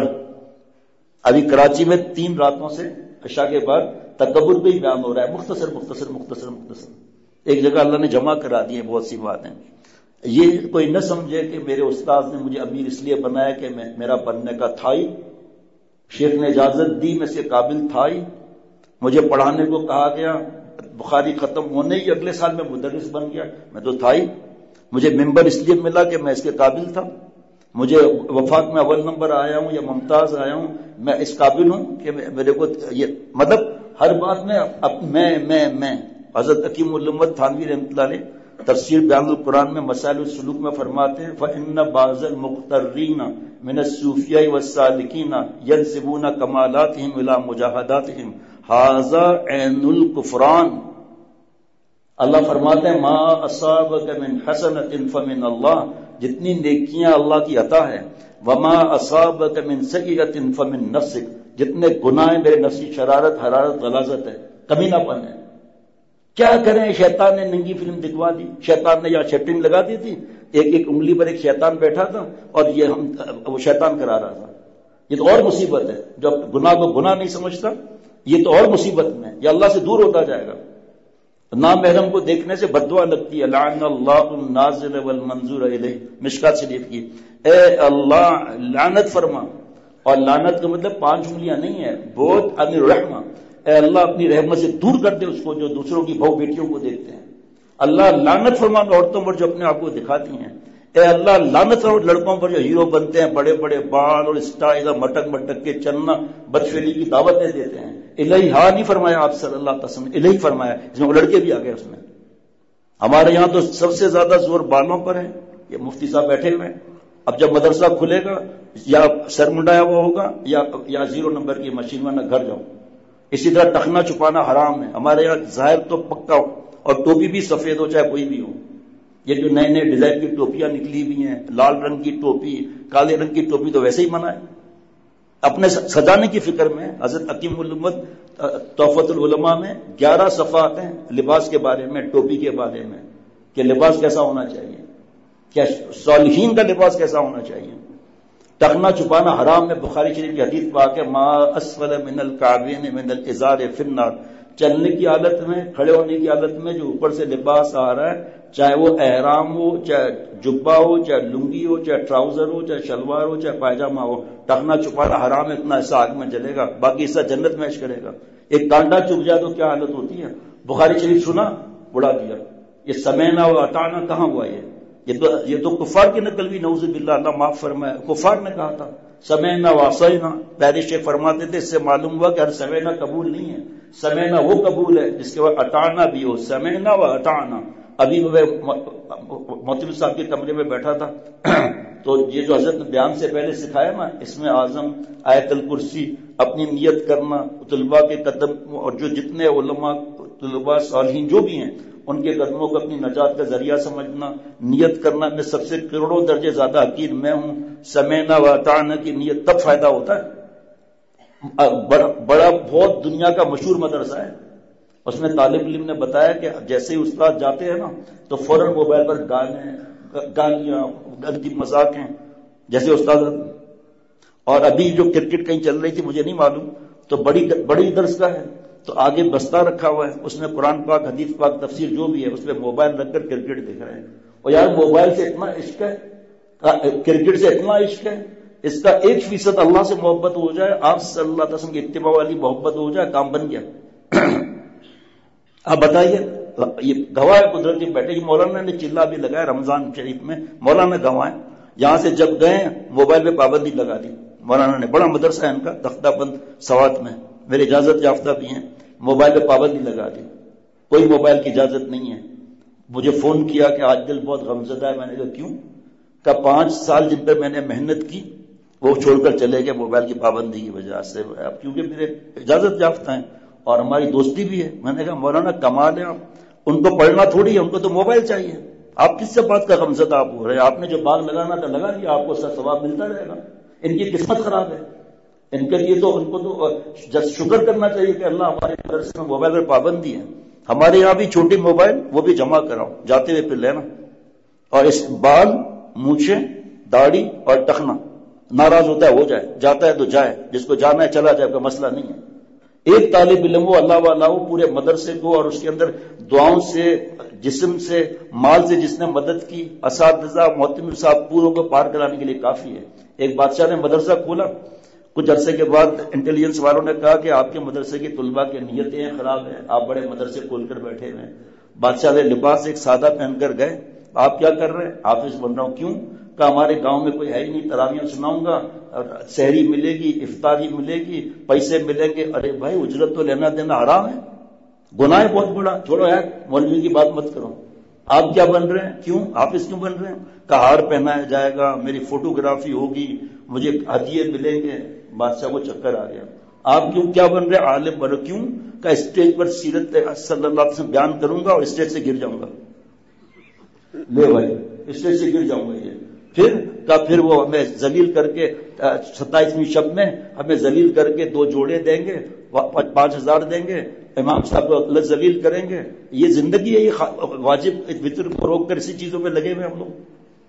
ابھی کراچی میں تین راتوں سے عشاء کے بعد تکبر پہ ہی بیان ہو رہا ہے, مختصر مختصر مختصر مختصر. ایک جگہ اللہ نے جمع کرا دی ہے بہت سی باتیں. یہ کوئی نہ سمجھے کہ میرے استاد نے مجھے امیر اس لیے بنایا کہ میں میرا بننے کا تھا ہی, شیخ نے اجازت دی, میں سے قابل تھا ہی, مجھے پڑھانے کو کہا گیا, بخاری ختم ہونے ہی اگلے سال میں مدرس بن گیا, میں تو تھا ہی. مجھے ممبر اس لیے ملا کہ میں اس کے قابل تھا, مجھے وفاق میں اول نمبر آیا ہوں یا ممتاز آیا ہوں, میں اس قابل ہوں کہ میرے کو یہ, مطلب ہر بات میں اب میں میں میں حضرت حکیم الامت تھانوی رحمۃ اللہ علیہ تفسیر بیان القرآن میں مسائل السلوک میں فرماتے ہیں, فَإِنَّ بَعْضَ الْمُقْتَرِّينَ مِنَ الصُّوفِيَاءِ وَالسَّالِكِينَ يَنْسِبُونَ كَمَالَاتِهِمْ إِلَى مُجَاهَدَاتِهِمْ هَذَا عَيْنُ الْكُفْرَانِ. اللہ فرماتے ہیں ما اصابك من حسنة فمن اللہ, جتنی نیکیاں اللہ کی عطا ہے, وما اصابك من سیئة فمن نفسك, جتنے گناہ میرے نفسی شرارت حرارت غلاظت ہے, کمینہ پن ہے. کیا کریں, شیطان نے ننگی فلم دکھوا دی, شیطان نے یہاں شٹرنگ لگا دی تھی, ایک ایک انگلی پر ایک شیطان بیٹھا تھا اور یہ ہم وہ شیطان کرا رہا تھا. یہ تو اور مصیبت ہے, جو گناہ کو گناہ نہیں سمجھتا یہ تو اور مصیبت میں, یہ اللہ سے دور ہوتا جائے گا. نامحرم کو دیکھنے سے بددعا لگتی ہے, لعن اللہ الناظر والمنظور الیہ, مشکات شریف کی. اے اللہ لعنت فرما, اور لعنت کا مطلب پانچ انگلیاں نہیں ہے, بہت ان الرحمہ, اے اللہ اپنی رحمت سے دور کر دے اس کو جو دوسروں کی بہو بیٹیوں کو دیکھتے ہیں. اللہ لعنت فرما عورتوں پر جو اپنے آپ کو دکھاتی ہیں. اے اللہ لعنت فرما لڑکوں پر جو ہیرو بنتے ہیں, بڑے بڑے بال اور اسٹائل مٹک مٹک کے چلنا, بدفعلی کی دعوتیں دیتے ہیں. الہی ہاں نہیں فرمایا آپ صلی اللہ علیہ وسلم, الہی فرمایا, اس میں لڑکے بھی آ گئے اس میں. ہمارے یہاں تو سب سے زیادہ زور بالوں پر ہے. یہ مفتی صاحب بیٹھے ہوئے ہیں, اب جب مدرسہ کھلے گا یا سر منڈایا ہوا ہوگا یا یا زیرو نمبر کی مشین میں نہ گھر جاؤ. اسی طرح ٹخنا چھپانا حرام ہے. ہمارے یہاں ظاہر تو پکا ہو, اور ٹوپی بھی سفید ہو چاہے کوئی بھی ہو. یہ جو نئے نئے ڈیزائن کی ٹوپیاں نکلی ہوئی ہیں, لال رنگ کی ٹوپی, کالے رنگ کی ٹوپی, تو ویسے ہی منع ہے. اپنے سجانے کی فکر میں حضرت حکیم الامت تحفۃ العلماء میں گیارہ صفحات ہیں لباس کے بارے میں, ٹوپی کے بارے میں, کہ لباس کیسا ہونا چاہیے, کیا صالحین کا لباس کیسا ہونا چاہیے. ٹخنا چھپانا حرام میں, بخاری شریف کی حدیث پاک ہے, ما اسفل من الکعبین من الازار فی النار. چلنے کی حالت میں, کھڑے ہونے کی حالت میں جو اوپر سے لباس آ رہا ہے, چاہے وہ احرام ہو, چاہے جبہ ہو, چاہے لنگی ہو, چاہے ٹراؤزر ہو, چاہے شلوار ہو, چاہے پائجامہ ہو, ٹخنا چھپانا حرام ہے. اتنا حصہ آگ میں جلے گا, باقی حصہ جنت میں عیش کرے گا. ایک کانٹا چپ جائے تو کیا حالت ہوتی ہے. بخاری شریف سنا, اڑا دیا. یہ سمینا و اطانا کہاں ہوا, یہ یہ تو یہ تو کفار کی نقل بھی نعوذ باللہ، اللہ معاف فرمائے، کفار نے کہا تھا سمعنا وعصینا. پیارے شیخ فرماتے تھے اس سے معلوم ہوا کہ ہر سمعنا قبول نہیں ہے، سمعنا وہ قبول ہے جس کے بعد اطعنا بھی ہو، سمعنا و اطعنا. ابھی میں محترم صاحب کے کمرے میں بیٹھا تھا تو یہ جو حضرت نے بیان سے پہلے سکھایا نا، اس میں اعظم، آیت الکرسی، اپنی نیت کرنا، طلباء کے قدم، اور جو جتنے علماء، طلباء، صالحین جو بھی ہیں ان کے قدموں کو اپنی نجات کا ذریعہ سمجھنا، نیت کرنا. میں سب سے کروڑوں درجے زیادہ حقیر میں ہوں. سمعنا و اطعنا کی نیت تب فائدہ ہوتا ہے. بڑا, بڑا بہت دنیا کا مشہور مدرسہ ہے، اس میں طالب علم نے بتایا کہ جیسے ہی استاد جاتے ہیں نا تو فوراً موبائل پر گانے، گالیاں، گندی مذاقیں، جیسے استاد. اور ابھی جو کرکٹ کہیں چل رہی تھی مجھے نہیں معلوم، تو بڑی بڑی درس کا ہے، تو آگے بستہ رکھا ہوا ہے، اس میں قرآن پاک، حدیث پاک، تفسیر جو بھی ہے، اس پہ موبائل رکھ کر کرکٹ دیکھ رہے ہیں. اور یار موبائل سے اتنا عشق ہے، کرکٹ سے اتنا عشق ہے، اس کا ایک فیصد اللہ سے محبت ہو جائے، آپ صلی اللہ علیہ وسلم کی اتباع والی محبت ہو جائے، کام بن گیا. آپ بتائیے، یہ گواہ قدرتی بیٹھے. یہ مولانا نے چلا بھی لگایا رمضان شریف میں، مولانا گواہ ہیں. یہاں سے جب گئے موبائل پہ پابندی لگا دی مولانا نے. بڑا مدرسہ ہے ان کا تختہ بند سوات میں، میرے اجازت یافتہ بھی ہیں. موبائل پہ پابندی لگا دی، کوئی موبائل کی اجازت نہیں ہے. مجھے فون کیا کہ آج دل بہت غمزدہ ہے. میں نے کہا کیوں؟ کہ پانچ سال جن پر میں نے محنت کی وہ چھوڑ کر چلے گئے موبائل کی پابندی کی وجہ سے. اب کیونکہ میرے اجازت یافتہ ہیں اور ہماری دوستی بھی ہے. میں نے کہا مولانا کمال ہے، آپ ان کو پڑھنا تھوڑی ہے، ان کو تو موبائل چاہیے. آپ کس سے بات کا غمزدہ آپ ہو رہے ہیں؟ آپ نے جو باغ لگانا تھا لگا لیا، آپ کو سر ثواب ملتا رہے گا. ان کی قسمت خراب ہے، ان کے لیے تو ان کو تو شکر کرنا چاہیے کہ اللہ ہمارے مدرسے میں موبائل پر پابندی ہے. ہمارے یہاں بھی چھوٹی موبائل، وہ بھی جمع کراؤ، جاتے ہوئے پھر لینا. اور اس بال، مونچھیں، داڑھی اور ٹخنا، ناراض ہوتا ہے ہو جائے، جاتا ہے تو جائے، جس کو جانا ہے چلا جائے، کا مسئلہ نہیں ہے. ایک طالب علم وہ اللہ والا ہو پورے مدرسے کو اور اس کے اندر دعاؤں سے، جسم سے، مال سے جس نے مدد کی، اساتذہ، محتمل صاحب پوروں کو پار کرانے کے لیے کافی ہے. ایک بادشاہ نے مدرسہ کھولا، کچھ عرصے کے بعد انٹیلیجنس والوں نے کہا کہ آپ کے مدرسے کی طلباء کی نیتیں خراب ہیں، آپ بڑے مدرسے کھول کر بیٹھے ہوئے ہیں. بادشاہ نے لباس ایک سادہ پہن کر گئے. آپ کیا کر رہے ہیں؟ حافظ بن رہا ہوں. کیوں؟ کہ ہمارے گاؤں میں کوئی ہے ہی نہیں، تراویح سناؤں گا، سحری ملے گی، افطاری ملے گی، پیسے ملیں گے. ارے بھائی اجرت تو لینا دینا حرام ہے، گناہ ہے بہت بڑا. چھوڑو یار، مولوی کی بات مت کرو. آپ کیا بن رہے ہیں؟ کیوں حافظ کیوں بن رہے ہیں؟ کہ ہار پہنایا جائے گا، میری فوٹوگرافی ہوگی، مجھے ہدیے ملیں گے. بادشاہ کو چکر آ گیا. آپ کیوں کیا بن رہے؟ عالم بنو. کیوں؟ کہ اسٹیج پر سیرت صلی اللہ علیہ وسلم بیان کروں گا اور اسٹیج سے گر جاؤں گا. لے بھائی، اسٹیج سے گر جاؤں گا. یہ پھر کا پھر وہ ہمیں ذلیل کر کے ستائیسویں شب میں ہمیں ذلیل کر کے دو جوڑے دیں گے، پانچ ہزار دیں گے، امام صاحب کو اللہ ذلیل کریں گے. یہ زندگی ہے، یہ واجب وطر کو روک کر اسی چیزوں میں لگے ہوئے ہم لوگ.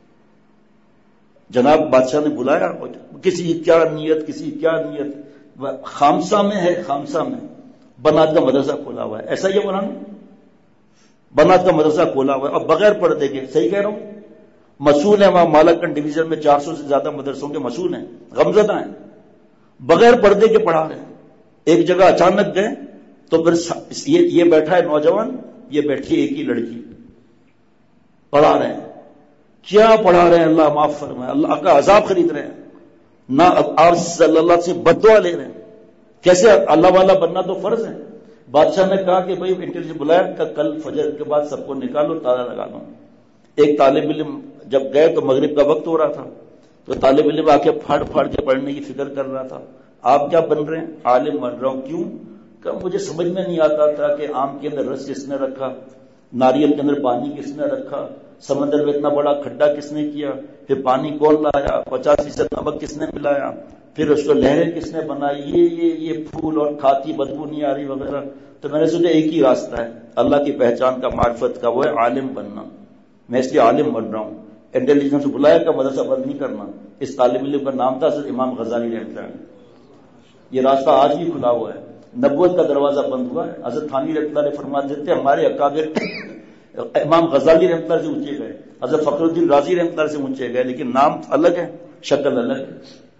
جناب بادشاہ نے بلایا، کسی کی کیا نیت، کسی کی کیا نیت. خامسہ میں ہے، خامسہ میں بنات کا مدرسہ کھولا ہوا ہے. ایسا ہی ہے مولانا، بنات کا مدرسہ کھولا ہوا ہے اور بغیر پردے کے. صحیح کہہ رہا ہوں؟ مسئول ہیں وہاں مالاکنڈ ڈویژن میں چار سو سے زیادہ مدرسوں کے مسئول ہیں، غمزدہ ہیں، بغیر پردے کے پڑھا رہے ہیں. ایک جگہ اچانک گئے تو پھر یہ یہ بیٹھا ہے نوجوان، یہ بیٹھی ہے ایک ہی لڑکی، پڑھا رہے ہیں. کیا پڑھا رہے ہیں؟ اللہ معاف فرمائے، اللہ کا عذاب خرید رہے ہیں. نہ آپ صلی اللہ سے بددعا لے رہے ہیں. کیسے؟ اللہ والا بننا تو فرض ہے. بادشاہ نے کہا کہ بھائی انٹیلیجنس بلایا کہ کل فجر کے بعد سب کو نکالو، تالا لگا دو. ایک طالب علم جب گئے تو مغرب کا وقت ہو رہا تھا، تو طالب علم آ کے پھاڑ پھاڑ کے پڑھنے کی فکر کر رہا تھا. آپ کیا بن رہے ہیں؟ عالم بن رہا ہوں. کیوں؟ کہ مجھے سمجھ میں نہیں آتا تھا کہ آم کے اندر رس کس نے رکھا، ناریل کے اندر پانی کس نے رکھا، سمندر میں اتنا بڑا کھڈا کس نے کیا، پھر پانی کون لایا، پچاس فیصد نمک کس نے ملایا، پھر اس کو لہریں کس نے بنائی، یہ یہ یہ پھول اور کھاتی بدبو نہیں آ رہی وغیرہ. تو میں نے سوچا ایک ہی راستہ ہے اللہ کی پہچان کا، معرفت کا، وہ ہے عالم بننا. میں اس لیے عالم بن رہا ہوں. انٹیلیجنس بلایا کا مدرسہ بند نہیں کرنا. اس طالب علم کا نام تھا حضرت امام غزالی رحمۃ اللہ. یہ راستہ آج بھی کھلا ہوا ہے، نبوت کا دروازہ بند ہوا ہے. حضرت تھانوی رحمۃ اللہ فرماتے تھے ہمارے اکابر امام غزالی رحمۃ اللہ سے اونچے گئے، حضرت فخر الدین رازی رحمۃ اللہ سے اونچے گئے، لیکن نام الگ ہے، شکل الگ ہے.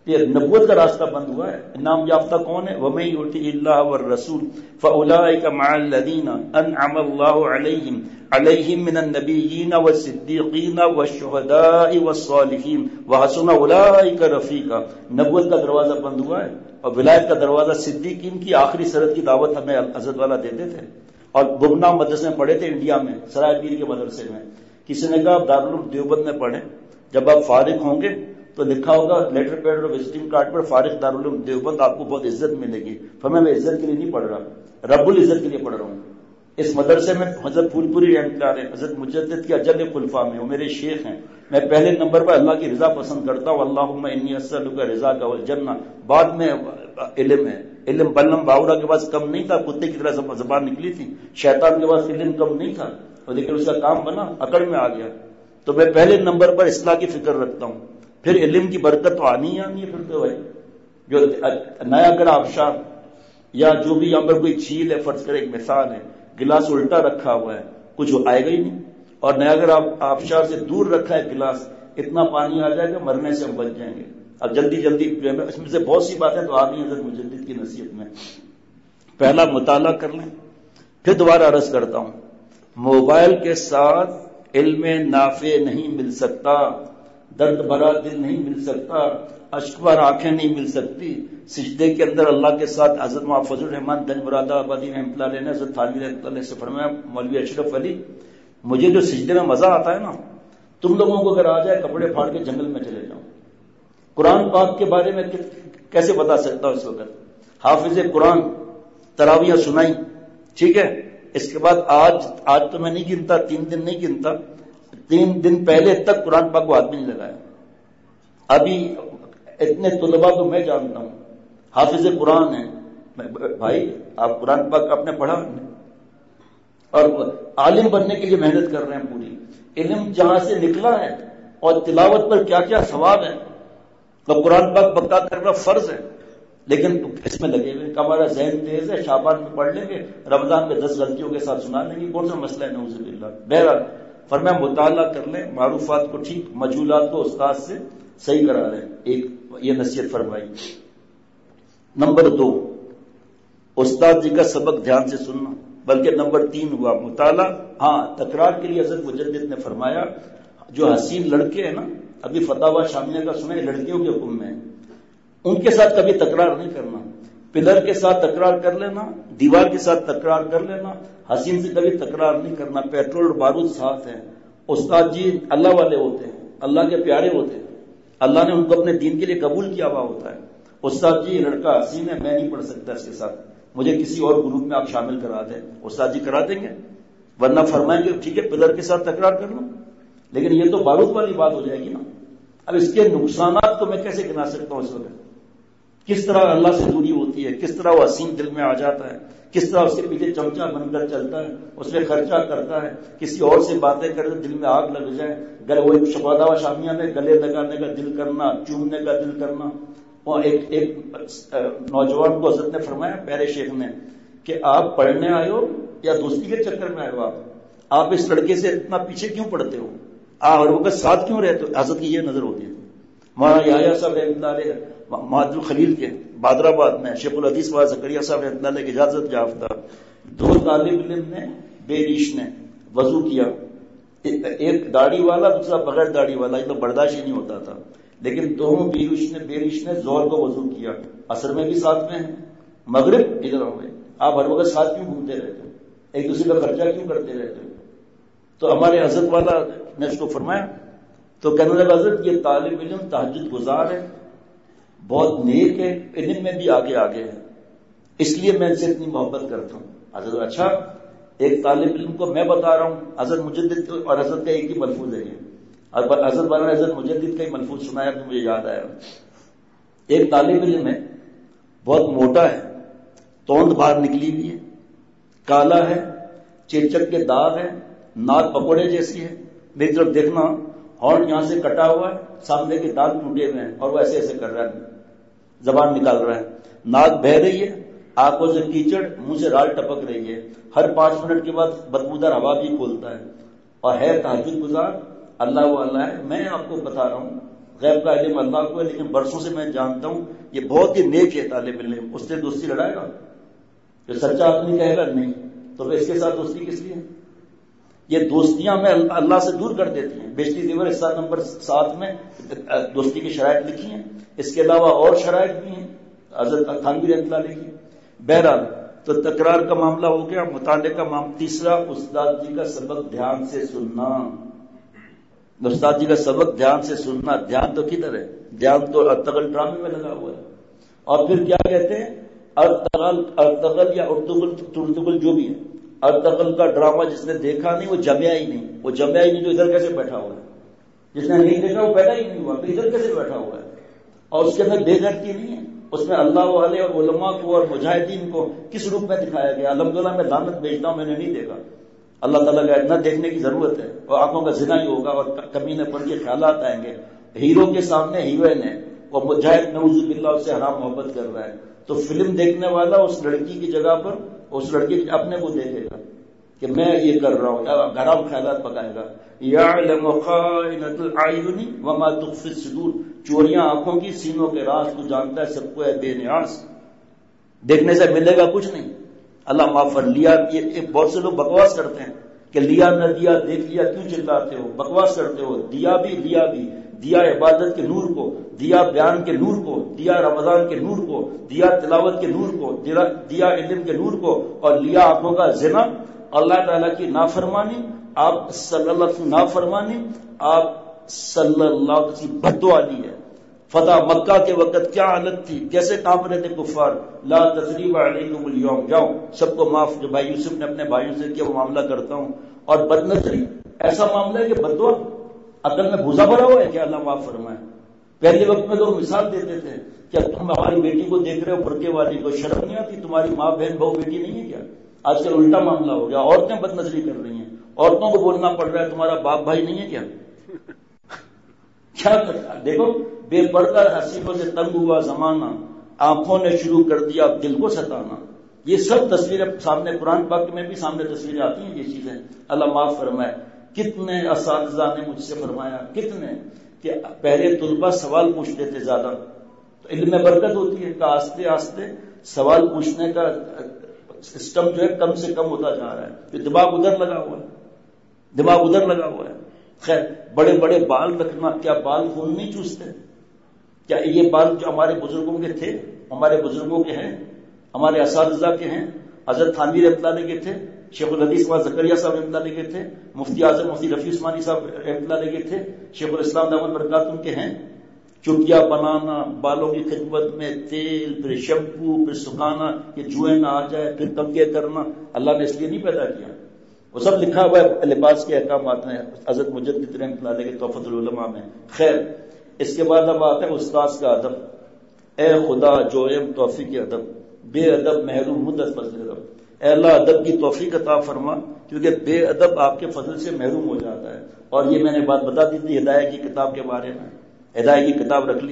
یہ نبوت کا راستہ بند ہوا ہے. انعام یافتہ کون ہے؟ وَمَن يُطِعِ اللَّهَ وَالرَّسُولَ فَأُولَٰئِكَ مَعَ الَّذِينَ أَنْعَمَ اللَّهُ عَلَيْهِمْ عَلَيْهِمْ مِنَ النَّبِيِّينَ وَالصِّدِّيقِينَ وَالشُّهَدَاءِ وَالصَّالِحِينَ وَحَسُنَ أُولَٰئِكَ رَفِيقًا. نبوت کا دروازہ بند ہوا ہے اور ولایت کا دروازہ صدیقین کی آخری سرحد کی دعوت ہمیں حضرت والا دیتے تھے. اور گمنام مدرسے میں پڑھے تھے انڈیا میں، سرائے پیر کے مدرسے میں. کسی نے کہا آپ دارالعلوم دیوبند میں پڑھیں، جب آپ فارغ ہوں گے تو لکھا ہوگا لیٹر پیڈ اور وزٹنگ کارڈ پر فارغ دارالعلوم دیوبند، آپ کو بہت عزت ملے گی. فرمایا میں عزت کے لیے نہیں پڑھ رہا، رب العزت کے لیے پڑھ رہا ہوں. اس مدرسے میں حضرت پھول پوری رحمۃ اللہ علیہ، حضرت مجدد کے اجل خلفاء میں، وہ میرے شیخ ہیں. میں پہلے نمبر پر اللہ کی رضا پسند کرتا ہوں، اللہم انی اسألک رضاک والجنہ. بعد میں علم ہے، علم بلم باورا کے پاس کم نہیں تھا، کتے کی طرح زبان نکلی تھی. شیطان کے پاس علم کم نہیں تھا، لیکن اس کا کام بنا، اکڑ میں آ گیا. تو میں پہلے نمبر پر اصلاح کی فکر رکھتا ہوں. پھر علم کی برکت تو آنی ہی آنی ہے. پھر تو بھائی جو نیا گڑھ آبشار یا جو بھی یہاں پر کوئی جھیل ہے، فرض کرے ایک مثال ہے، گلاس الٹا رکھا ہوا ہے، کچھ آئے گا ہی نہیں. اور نیا گڑھ آبشار سے دور رکھا ہے گلاس، اتنا پانی آ جائے گا مرنے سے ہم بچ جائیں گے. اب جلدی جلدی جو ہے اس میں سے بہت سی باتیں تو آ گئی حضرت مجدد کی نصیحت میں. پہلا مطالعہ کر لیں. پھر دوبارہ عرض کرتا ہوں، موبائل کے ساتھ علم نافع نہیں مل سکتا، درد بھرا دل نہیں مل سکتا، اشک بھر آنکھیں نہیں مل سکتی. سجدے کے اندر اللہ کے ساتھ حضرت محفوظ الرحمان گنج مراد آبادی رحمۃ اللہ علیہ نے حضرت تھانوی رحمۃ اللہ سے فرمایا، مولوی اشرف علی مجھے جو سجدے میں مزہ آتا ہے نا، تم لوگوں کو اگر آ جائے کپڑے پھاڑ کے جنگل میں چلے جاؤ. قرآن پاک کے بارے میں کیسے بتا سکتا ہوں اس وقت؟ حافظ قرآن تراویح سنائی، ٹھیک ہے. اس کے بعد آج آج تو میں نہیں گنتا، تین دن نہیں گنتا، تین دن پہلے تک قرآن پاک کو ہاتھ میں نہیں لگایا. ابھی اتنے طلباء کو میں جانتا ہوں حافظ قرآن ہے. بھائی آپ قرآن پاک آپ نے پڑھا اور عالم بننے کے لیے محنت کر رہے ہیں پوری. علم جہاں سے نکلا ہے اور تلاوت پر کیا کیا ثواب ہے، تو قرآن پاک پکا کرنا فرض ہے. لیکن اس میں لگے ہوئے کہ ہمارا ذہن تیز ہے، شعبان میں پڑھ لیں گے، رمضان میں دس غلطیوں کے ساتھ سنا لیں گے، کون سا مسئلہ ہے؟ نعوذ باللہ. بہرحال فرمایا مطالعہ کر لیں، معروفات کو ٹھیک، مجہولات کو استاد سے صحیح کرا لیں. ایک یہ نصیحت فرمائی. نمبر دو، استاد جی کا سبق دھیان سے سننا. بلکہ نمبر تین ہوا مطالعہ. ہاں تکرار کے لیے حضرت مجدد نے فرمایا جو حسین لڑکے ہیں نا، ابھی فتاوا شامیہ کا سنا ہے، لڑکیوں کے حکم میں، ان کے ساتھ کبھی تکرار نہیں کرنا. پلر کے ساتھ تکرار کر لینا، دیوار کے ساتھ تکرار کر لینا، حسین سے کبھی تکرار نہیں کرنا. پیٹرول اور بارود ساتھ ہیں. استاد جی اللہ والے ہوتے ہیں، اللہ کے پیارے ہوتے ہیں، اللہ نے ان کو اپنے دین کے لیے قبول کیا ہوا ہوتا ہے. استاد جی لڑکا حسین ہے، میں نہیں پڑھ سکتا اس کے ساتھ، مجھے کسی اور گروپ میں آپ شامل کرا دیں. استاد جی کرا دیں گے، ورنہ فرمائیں گے ٹھیک ہے پلر کے ساتھ تکرار کر لوں. لیکن یہ تو بارود والی بات ہو جائے گی نا. اب اس کے نقصانات کو میں کیسے گنا سکتا ہوں اس وقت؟ کس طرح اللہ سے دوری ہوتی ہے، کس طرح وہ حسین دل میں آ جاتا ہے، کس طرح اس کے پیچھے چمچا بن کر چلتا ہے، اس میں خرچہ کرتا ہے، کسی اور سے باتیں کرے تو دل میں آگ لگ جائے. گر وہ شفادہ و شامیہ میں گلے لگانے کا دل کرنا، چومنے کا دل کرنا. اور ایک ایک نوجوان کو حضرت نے فرمایا، پیارے شیخ نے، کہ آپ پڑھنے آئے ہو یا دوستی کے چکر میں آئے ہو؟ آپ آپ اس لڑکے سے اتنا پیچھے کیوں پڑتے ہو؟ آپ ہر وقت ساتھ کیوں رہتے ہو؟ حضرت کی یہ نظر ہوتی ہے. مولانا یحییٰ صاحب رحمۃ اللہ علیہ معاذ الخلیل کے بادرآباد میں، شیخ الحدیث والا زکریا صاحب رحمۃ اللہ علیہ کی اجازت یافتہ دو طالب علم نے بے ریش نے وضو کیا، ایک داڑھی والا دوسرا بغیر داڑھی والا، یہ تو برداشت ہی نہیں ہوتا تھا. لیکن دونوں بے ریش نے بے ریش نے زہر کو وضو کیا. عصر میں بھی ساتھ میں ہیں، مغرب ادھر ہوئے. آپ ہر وقت ساتھ کیوں گھومتے رہتے ہو؟ ایک دوسرے کا خرچہ کیوں کرتے رہتے ہو؟ تو ہمارے حضرت والا نے اس کو فرمایا، تو کہنے لگا حضرت یہ طالب علم تہجد گزار ہے، بہت نیک ہے، علم میں بھی آگے آگے ہے، اس لیے میں ان سے اتنی محبت کرتا ہوں. حضرت اچھا ایک طالب علم کو میں بتا رہا ہوں، حضرت مجدد اور حضرت کا ایک ہی ملفوظ ہے. یہ حضرت والا حضرت مجدد کا ہی ملفوظ سنایا تو مجھے یاد آیا. ایک طالب علم ہے، بہت موٹا ہے، توند باہر نکلی ہوئی ہے، کالا ہے، چیچک کے داغ ہے، ناک پکوڑے جیسی ہے. میری طرف دیکھنا، ہارن یہاں سے کٹا ہوا ہے، سامنے کے دانت ٹوٹے ہوئے ہیں اور وہ ایسے ایسے کر رہا ہے، زبان نکال رہا ہے، ناک بہہ رہی ہے، آنکھوں سے کیچڑ، منہ سے رال ٹپک رہی ہے، ہر پانچ منٹ کے بعد بدبودار ہوا بھی کھولتا ہے، اور ہے تہجد گزار، اللہ وہ اللہ ہے. میں آپ کو بتا رہا ہوں غیب کا علم اللہ کو ہے، لیکن برسوں سے میں جانتا ہوں یہ بہت ہی نیک ہے طالب علم، اس سے دوستی لڑائے گا؟ جو سچا آدمی کہے گا نہیں، تو پھر اس کے ساتھ دوستی کس لیے؟ یہ دوستیاں ہمیں اللہ سے دور کر دیتی ہیں۔ بیشتی دیور حصہ نمبر سات میں دوستی کی شرائط لکھی ہیں، اس کے علاوہ اور شرائط بھی ہیں، حضرت تھانوی رحمۃ اللہ علیہ کی۔ بہرحال تو تکرار کا معاملہ ہو گیا، مطالعے کا معاملہ۔ تیسرا، استاد جی کا سبق دھیان سے سننا، استاد جی کا سبق دھیان سے سننا۔ دھیان تو کدھر ہے؟ دھیان تو ارتغل ڈرامے میں لگا ہوا ہے۔ اور پھر کیا کہتے ہیں؟ ارتغل ارتغل یا ارتغل ترتغل جو بھی ہے، ارتغل کا ڈرامہ جس نے دیکھا نہیں وہ جمیا ہی نہیں، وہ جمیا ہی نہیں تو ادھر کیسے بیٹھا ہوا ہے؟ جس نے نہیں دیکھا وہ پیدا ہی نہیں ہوا، تو ادھر کیسے بیٹھا ہوا ہے؟ اور اس کے اندر بے غیرتی نہیں ہے، اس میں اللہ والے اور علماء کو اور مجاہدین کو کس روپ میں دکھایا گیا؟ الحمدللہ میں لعنت بھیجتا ہوں، میں نے نہیں دیکھا۔ اللہ تعالیٰ کا اتنا دیکھنے کی ضرورت ہے، اور آنکھوں کا زنا ہی ہوگا اور کمینے پن کے خیالات آئیں گے۔ ہیرو کے سامنے ہیروئن ہے، اور مجاہد نعوذ باللہ اس سے حرام محبت کر رہا ہے، تو فلم دیکھنے والا اس لڑکی کی جگہ پر اس لڑکی اپنے کو دیکھے گا کہ میں یہ کر رہا ہوں، حرام خیالات پکائے گا۔ یعلم خائنۃ الاعین وما تخفی الصدور، چوریاں آنکھوں کی، سینوں کے راز تو جانتا ہے، سب کو ہے بے نیاز۔ دیکھنے سے ملے گا کچھ نہیں۔ اللہ معاف کر لیا، یہ بہت سے لوگ بکواس کرتے ہیں کہ لیا نہ دیا، دیکھ لیا کیوں چلاتے ہو، بکواس کرتے ہو۔ دیا بھی لیا بھی، دیا عبادت کے نور کو، دیا بیان کے نور کو، دیا رمضان کے نور کو، دیا تلاوت کے نور کو، دیا علم کے نور کو، اور لیا آنکھوں کا زنا، اللہ تعالیٰ کی نافرمانی، آپ صلی اللہ علیہ وسلم نافرمانی، آپ صلی اللہ علیہ وسلم بددعا لی ہے۔ فتح مکہ کے وقت کیا حالت تھی، کیسے کانپ رہے تھے کفار۔ لا تثریب علیکم اليوم، جاؤ سب کو معاف، جو بھائی یوسف نے اپنے بھائیوں سے کیا وہ معاملہ کرتا ہوں۔ اور بدنظری ایسا معاملہ ہے کہ بددعا عقل میں بھوسا بھرا ہوا ہے کہ اللہ معاف فرمائے۔ پہلے وقت میں لوگ مثال دیتے تھے کہ تم ہماری بیٹی کو دیکھ رہے ہو، برقے والی کو شرم نہیں آتی؟ تمہاری ماں بہن بہو بیٹی نہیں ہے کیا؟ آج کل الٹا معاملہ ہو گیا، عورتیں بدنظری کر رہی ہیں، عورتوں کو بولنا پڑ رہا ہے تمہارا باپ بھائی نہیں ہے کیا؟ کیا کرتا؟ دیکھو بے پردہ حسینوں سے تنگ ہوا زمانہ، آنکھوں نے شروع کر دیا دل کو ستانا۔ یہ سب تصویریں سامنے قرآن پاک میں بھی سامنے تصویریں آتی ہیں، یہ چیزیں اللہ معاف فرمائے۔ کتنے اساتذہ نے مجھ سے فرمایا، کتنے کہ پہلے طلبہ سوال پوچھتے تھے زیادہ، تو علم میں برکت ہوتی ہے، کہ آستے آستے سوال پوچھنے کا سسٹم جو ہے کم سے کم ہوتا جا رہا ہے، تو دماغ ادھر لگا ہوا ہے، دماغ ادھر لگا ہوا ہے۔ خیر، بڑے بڑے بال رکھنا، کیا بال خون نہیں چوستے؟ کیا یہ بال جو ہمارے بزرگوں کے تھے، ہمارے بزرگوں کے ہیں، ہمارے اساتذہ کے ہیں؟ حضرت تھانوی رحمۃ اللہ علیہ کے تھے، شیخ الحدیث مولانا زکریا صاحب رحمۃ اللہ علیہ کے تھے، مفتی اعظم مفتی رفیع عثمانی صاحب رحمۃ اللہ علیہ کے تھے، شیخ الاسلام دامت برکاتہ کے ہیں۔ چٹیا بنانا، بالوں کی خدمت میں تیل، پھر شیمپو، پھر سکھانا کہ جوئیں نہ آ جائے، پھر کنگھے کرنا، اللہ نے اس لیے نہیں پیدا کیا، وہ سب لکھا ہوا ہے لباس کے احکامات ہیں حضرت مجدد رحمۃ اللہ علیہ کے تحفۃ العلماء میں۔ خیر، اس کے بعد اب آتا ہے استاذ کا ادب۔ اے خدا جویم توفیق ادب، بے ادب محروم مدت فضل رب۔ اے اللہ ادب کی توفیق عطا فرما، کیونکہ بے ادب آپ کے فضل سے محروم ہو جاتا ہے۔ اور یہ میں نے بات بتا دی تھی ہدایت کی کتاب کے بارے میں، ہدایت کی کتاب رکھ لی۔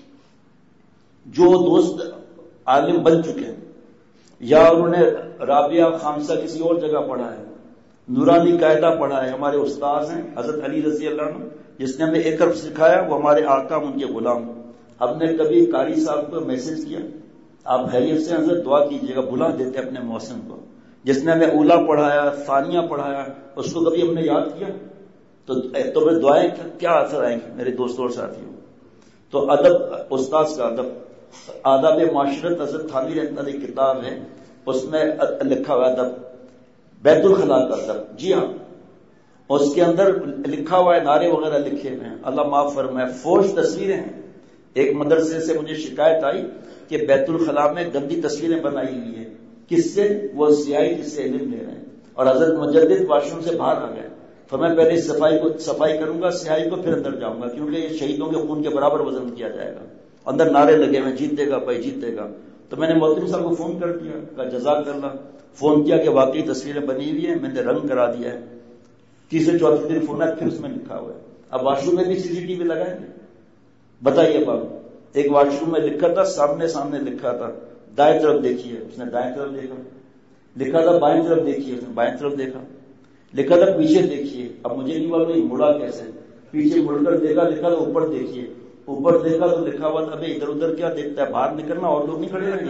جو دوست عالم بن چکے ہیں یا انہوں نے رابعہ خامسہ کسی اور جگہ پڑھا ہے، نورانی قاعدہ پڑھا ہے، ہمارے استاذ ہیں حضرت علی رضی اللہ عنہ، جس نے ہمیں ایک حرف سکھایا، وہ ہمارے آقا ان کے غلام۔ ہم نے کبھی قاری صاحب کو میسج کیا، آپ خیریت سے حضرت دعا کیجیے گا، بلا دیتے اپنے محسن کو، جس نے ہمیں اولا پڑھایا، ثانیہ پڑھایا، اس کو کبھی ہم نے یاد کیا؟ تو تو پھر دعائیں کیا اثر آئیں گی میرے دوستوں اور ساتھیوں؟ تو ادب، استاذ کا ادب، آداب معاشرت حضرت تھانوی رحمۃ اللہ کی کتاب ہے، اس میں لکھا ہوا ادب، بیت الخلا کا ادب۔ جی ہاں، اس کے اندر لکھا ہوا ہے، نعرے وغیرہ لکھے ہوئے ہیں، اللہ معاف فرمائے، فوش تصویریں ہیں۔ ایک مدرسے سے مجھے شکایت آئی کہ بیت الخلا میں گندی تصویریں بنائی ہوئی ہیں، کس سے؟ وہ سیاہی جس سے علم لے رہے ہیں، اور حضرت مجدد واش روم سے باہر آ گئے، فرمایا پہلے صفائی کو صفائی کروں گا، سیاہی کو پھر اندر جاؤں گا، کیونکہ یہ شہیدوں کے خون کے برابر وزن کیا جائے گا۔ اندر نعرے لگے ہوئے، جیتے گا بھائی جیتے گا۔ تو میں نے محترم صاحب کو فون کر دیا، کہا جزاک اللہ، فون کیا کہ واقعی تصویریں بنی ہوئی ہیں، میں نے رنگ کرا دیا ہے۔ تیسرے چوتھے دن فون آیا، پھر اس میں لکھا ہوا ہے۔ اب واش روم میں بھی سی سی ٹی وی لگائیں گے؟ بتائیے باب، ایک واش روم میں لکھا تھا، سامنے سامنے لکھا تھا دائیں طرف دیکھیے، اس نے دائیں طرف دیکھا، لکھا تھا بائیں طرف دیکھیے، اس نے بائیں طرف دیکھا، لکھا تھا پیچھے دیکھیے، اب مجھے نہیں معلوم یہ مڑا کیسے، پیچھے مڑ کر دیکھا، لکھا تھا اوپر دیکھیے، اوپر دیکھا تو لکھا ہوا تھا ابھی ادھر ادھر کیا دیکھتا ہے, باہر نکلنا, اور لوگ نہیں کھڑے رہیں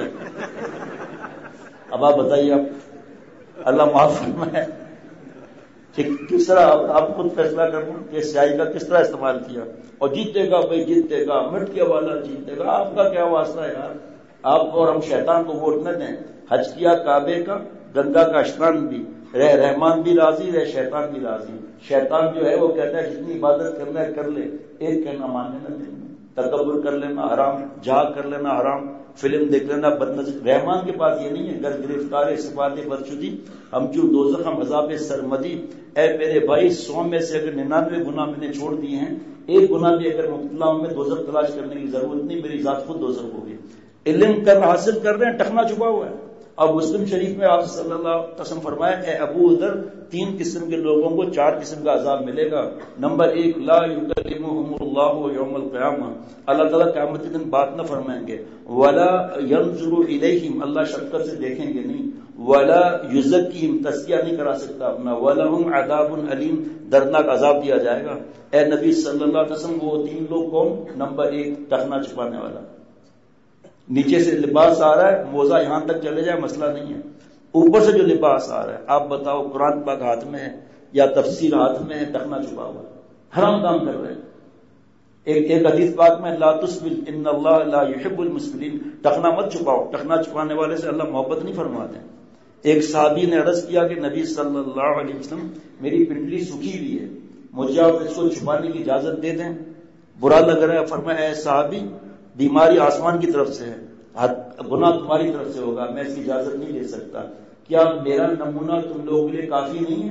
گے. اب آپ بتائیے, آپ اللہ معاف فرمائے کہ کس طرح آپ خود فیصلہ کرنا کہ سیاہی کا کس طرح استعمال کیا. اور جیتے گا بھائی جیتے گا, مٹکے والا جیتے گا, آپ کا کیا واسطہ ہے یار. آپ کو اور ہم شیطان کو ووٹ نہ دیں. حج کیا کعبے کا, گنگا کا اشنان بھی, رہ رحمان بھی راضی, رہ شیطان بھی راضی. شیطان جو ہے وہ کہتا ہے جتنی عبادت کرنا ہے کر لے, ایک کہنا ماننے نہ دیں. تکبر کر لینا حرام, جھاگ کر لینا حرام, فلم دیکھ لینا بد نظر. رحمان کے پاس یہ نہیں ہے. گر گرفتار صفات بدشدی ہم جو دوزخ ہم عذاب سرمدی. اے میرے بھائی, سو میں سے اگر ننانوے گناہ میں نے چھوڑ دیے ہیں, ایک گناہ بھی اگر مبتلا ہوں میں دوزخ تلاش کرنے کی ضرورت نہیں, میری ذات خود دوزخ ہوگی. علم کر حاصل کر رہے ہیں, ٹخنا چھپا ہوا ہے. اب مسلم شریف میں آپ صلی اللہ علیہ وسلم فرمایا, اے ابو ذر, تین قسم کے لوگوں کو چار قسم کا عذاب ملے گا. نمبر ایک, لا یکلمہم اللہ یوم القیامہ, اللہ تعالیٰ قیامت کے دن بات نہ فرمائیں گے. ولا ینظر الیہم, اللہ شفقت سے دیکھیں گے نہیں. ولا یزکیہم, تزکیہ نہیں کرا سکتا اپنا. ولہم عذاب علیم, دردناک عذاب دیا جائے گا. اے نبی صلی اللہ علیہ وسلم, وہ تین لوگ کون؟ نمبر ایک, ٹخنا چھپانے والا. نیچے سے لباس آ رہا ہے, موزہ یہاں تک چلے جائے مسئلہ نہیں ہے. اوپر سے جو لباس آ رہا ہے, آپ بتاؤ قرآن پاک ہاتھ میں ہے یا تفسیر ہاتھ میں ہے, ٹخنا چھپا ہوا ہے, حرام کام کر رہے ہیں. ایک ایک حدیث پاک میں, لا تسبل ان اللہ لا یحب المسبلین, ٹخنا مت چھپاؤ, ٹخنا چھپانے والے سے اللہ محبت نہیں فرماتے. ایک صحابی نے عرض کیا کہ نبی صلی اللہ علیہ وسلم, میری پنڈلی سوکھی ہوئی ہے, مجھے آپ اس کو چھپانے کی اجازت دے دیں, برا لگ رہا ہے. فرمایا, اے صحابی, بیماری آسمان کی طرف سے ہے, گناہ تمہاری طرف سے ہوگا, میں اس کی اجازت نہیں دے سکتا. کیا میرا نمونہ تم لوگوں کے لیے کافی نہیں ہے؟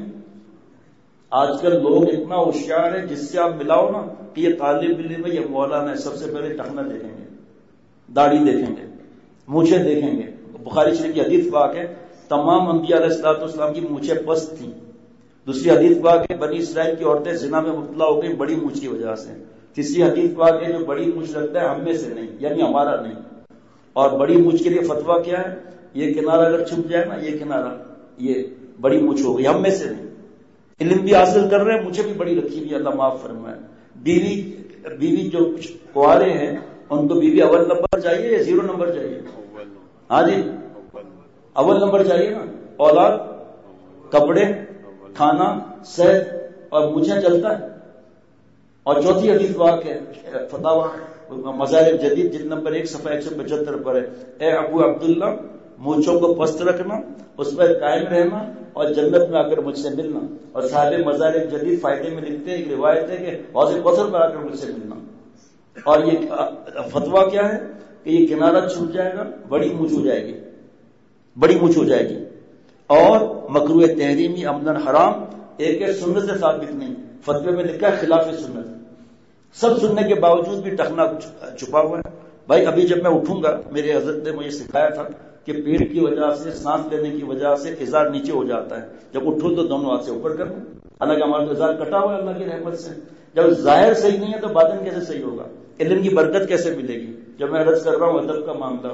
آج کل لوگ اتنا ہوشیار ہے, جس سے آپ ملاؤ نا کہ یہ طالب علم ہے, یہ مولانا ہے, سب سے پہلے ٹخنا دیکھیں گے, داڑھی دیکھیں گے, مونچھیں دیکھیں گے. بخاری شریف کی حدیث پاک ہے, تمام انبیاء علیہ الصلوۃ والسلام کی مونچھیں پست تھیں. دوسری حدیث پاک ہے, بنی اسرائیل کی عورتیں زنا میں مبتلا ہو گئی بڑی مونچھ کی وجہ سے. تیسری حدیث پاک ہے, جو بڑی مونچھ رکھتا ہے ہم میں سے نہیں, یعنی ہمارا نہیں. اور بڑی مونچھ کے لیے فتویٰ کیا ہے, یہ کنارہ اگر چھپ جائے نا, یہ کنارہ, یہ بڑی مونچھ ہو گئی, ہم میں سے نہیں. علم بھی حاصل کر رہے ہیں, مجھے بھی بڑی رکھی ہوئی, اللہ معاف فرمائے. بیوی بیوی جو کنوارے ہیں ان کو بیوی اول نمبر چاہیے یا زیرو نمبر چاہیے؟ ہاں جی, اول نمبر چاہیے نا. اولاد, کپڑے, کھانا, صحت اور مجھے چلتا ہے. اور چوتھی حدیث پاک ہے, فتاوی مذاہب جدید جلد نمبر ایک صفحہ ایک سو پچہتر پر ہے, اے ابو عبداللہ, مونچھوں کو پست رکھنا, اس پر قائم رہنا, اور جنت میں آ کر مجھ سے ملنا. اور صاحب مذاہب جدید فائدے میں لکھتے ہیں, ایک روایت ہے کہ حوض کوثر پر آ کر مجھ سے ملنا. اور یہ فتویٰ کیا ہے کہ یہ کنارہ چھوٹ جائے گا, بڑی مونچھ ہو جائے گی, بڑی مونچھ ہو جائے گی. اور مکروہ تحریمی عمدن حرام, ایک ایک سنت سے ثابت نہیں, فتوے میں لکھا ہے خلاف سنت. سب سننے کے باوجود بھی ٹخنا چھپا ہوا ہے. بھائی ابھی جب میں اٹھوں گا, میرے حضرت نے مجھے سکھایا تھا کہ پیٹ کی وجہ سے, سانس لینے کی وجہ سے ازار نیچے ہو جاتا ہے, جب اٹھو تو دونوں ہاتھ سے اوپر کروں. حالانکہ ہمارا ازار کٹا ہوا ہے اللہ کی رحمت سے. جب ظاہر صحیح نہیں ہے تو باطن کیسے صحیح ہوگا؟ علم کی برکت کیسے ملے گی؟ جب میں عرض کر رہا ہوں ادب کا معاملہ,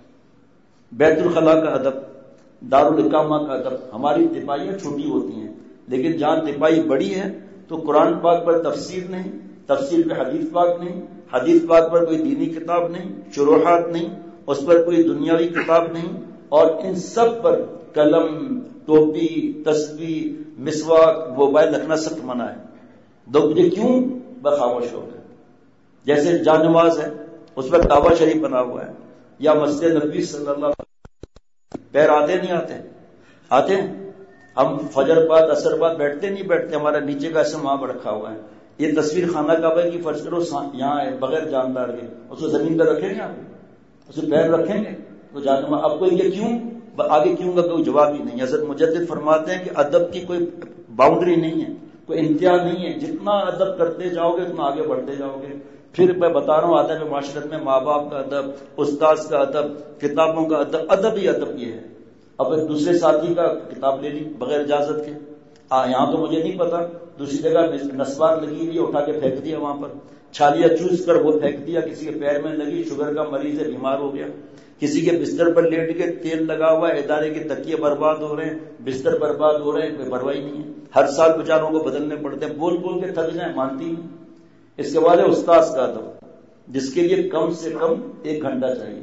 بیت الخلاء کا ادب, دارالاقامہ کا ادب. ہماری تپائیاں چھوٹی ہوتی ہیں, لیکن جہاں تپائی بڑی ہے تو قرآن پاک پر تفسیر نہیں, تفسیر پہ حدیث پاک نہیں, حدیث پاک پر کوئی دینی کتاب نہیں, شروحات نہیں, اس پر کوئی دنیاوی کتاب نہیں, اور ان سب پر قلم, ٹوپی, تسبیح, مسواک, موبائل رکھنا سخت منع ہے. دو مجھے کیوں بخاموش ہو گئے. جیسے جان نماز ہے, اس پر کعبہ شریف بنا ہوا ہے, یا مسجد نبوی صلی اللہ علیہ وسلم, پیر آتے نہیں آتے آتے ہیں. ہم فجر بعد اثر بعد بیٹھتے نہیں بیٹھتے, ہمارا نیچے کا اسم وہاں پر رکھا ہوا ہے. یہ تصویر خانہ کعبہ کی فرض کرو یہاں ہے, بغیر جاندار کے, اس کو زمین پر رکھیں گے, آپ اسے پیر رکھیں گے تو جان. اب کوئی یہ کیوں, آگے کیوں کا کوئی جواب ہی نہیں. حضرت مجدد فرماتے ہیں کہ ادب کی کوئی باؤنڈری نہیں ہے, کوئی انتہا نہیں ہے. جتنا ادب کرتے جاؤ گے اتنا آگے بڑھتے جاؤ گے. پھر میں بتا رہا ہوں, ادب معاشرت میں ماں باپ کا ادب, استاذ کا ادب, کتابوں کا ادب, ادب ہی ادب یہ ہے. اب ایک دوسرے ساتھی کا کتاب لے لی بغیر اجازت کے, یہاں تو مجھے نہیں پتا, دوسری جگہ نسوار لگی ہوئی اٹھا کے پھینک دیا وہاں پر, چھالیا چوس کر وہ پھینک دیا, کسی کے پیر میں لگی, شوگر کا مریض ہے بیمار ہو گیا, کسی کے بستر پر لیٹ کے تیل لگا ہوا ہے, ادارے کے تکیے برباد ہو رہے ہیں, بستر برباد ہو رہے ہیں, کوئی پرواہی نہیں ہے. ہر سال بیچاروں کو بدلنے پڑتے ہیں, بول بول کے تھک جائیں, مانتی نہیں. اس کے بعد استاذ کا ادب, جس کے لیے کم سے کم ایک گھنٹہ چاہیے،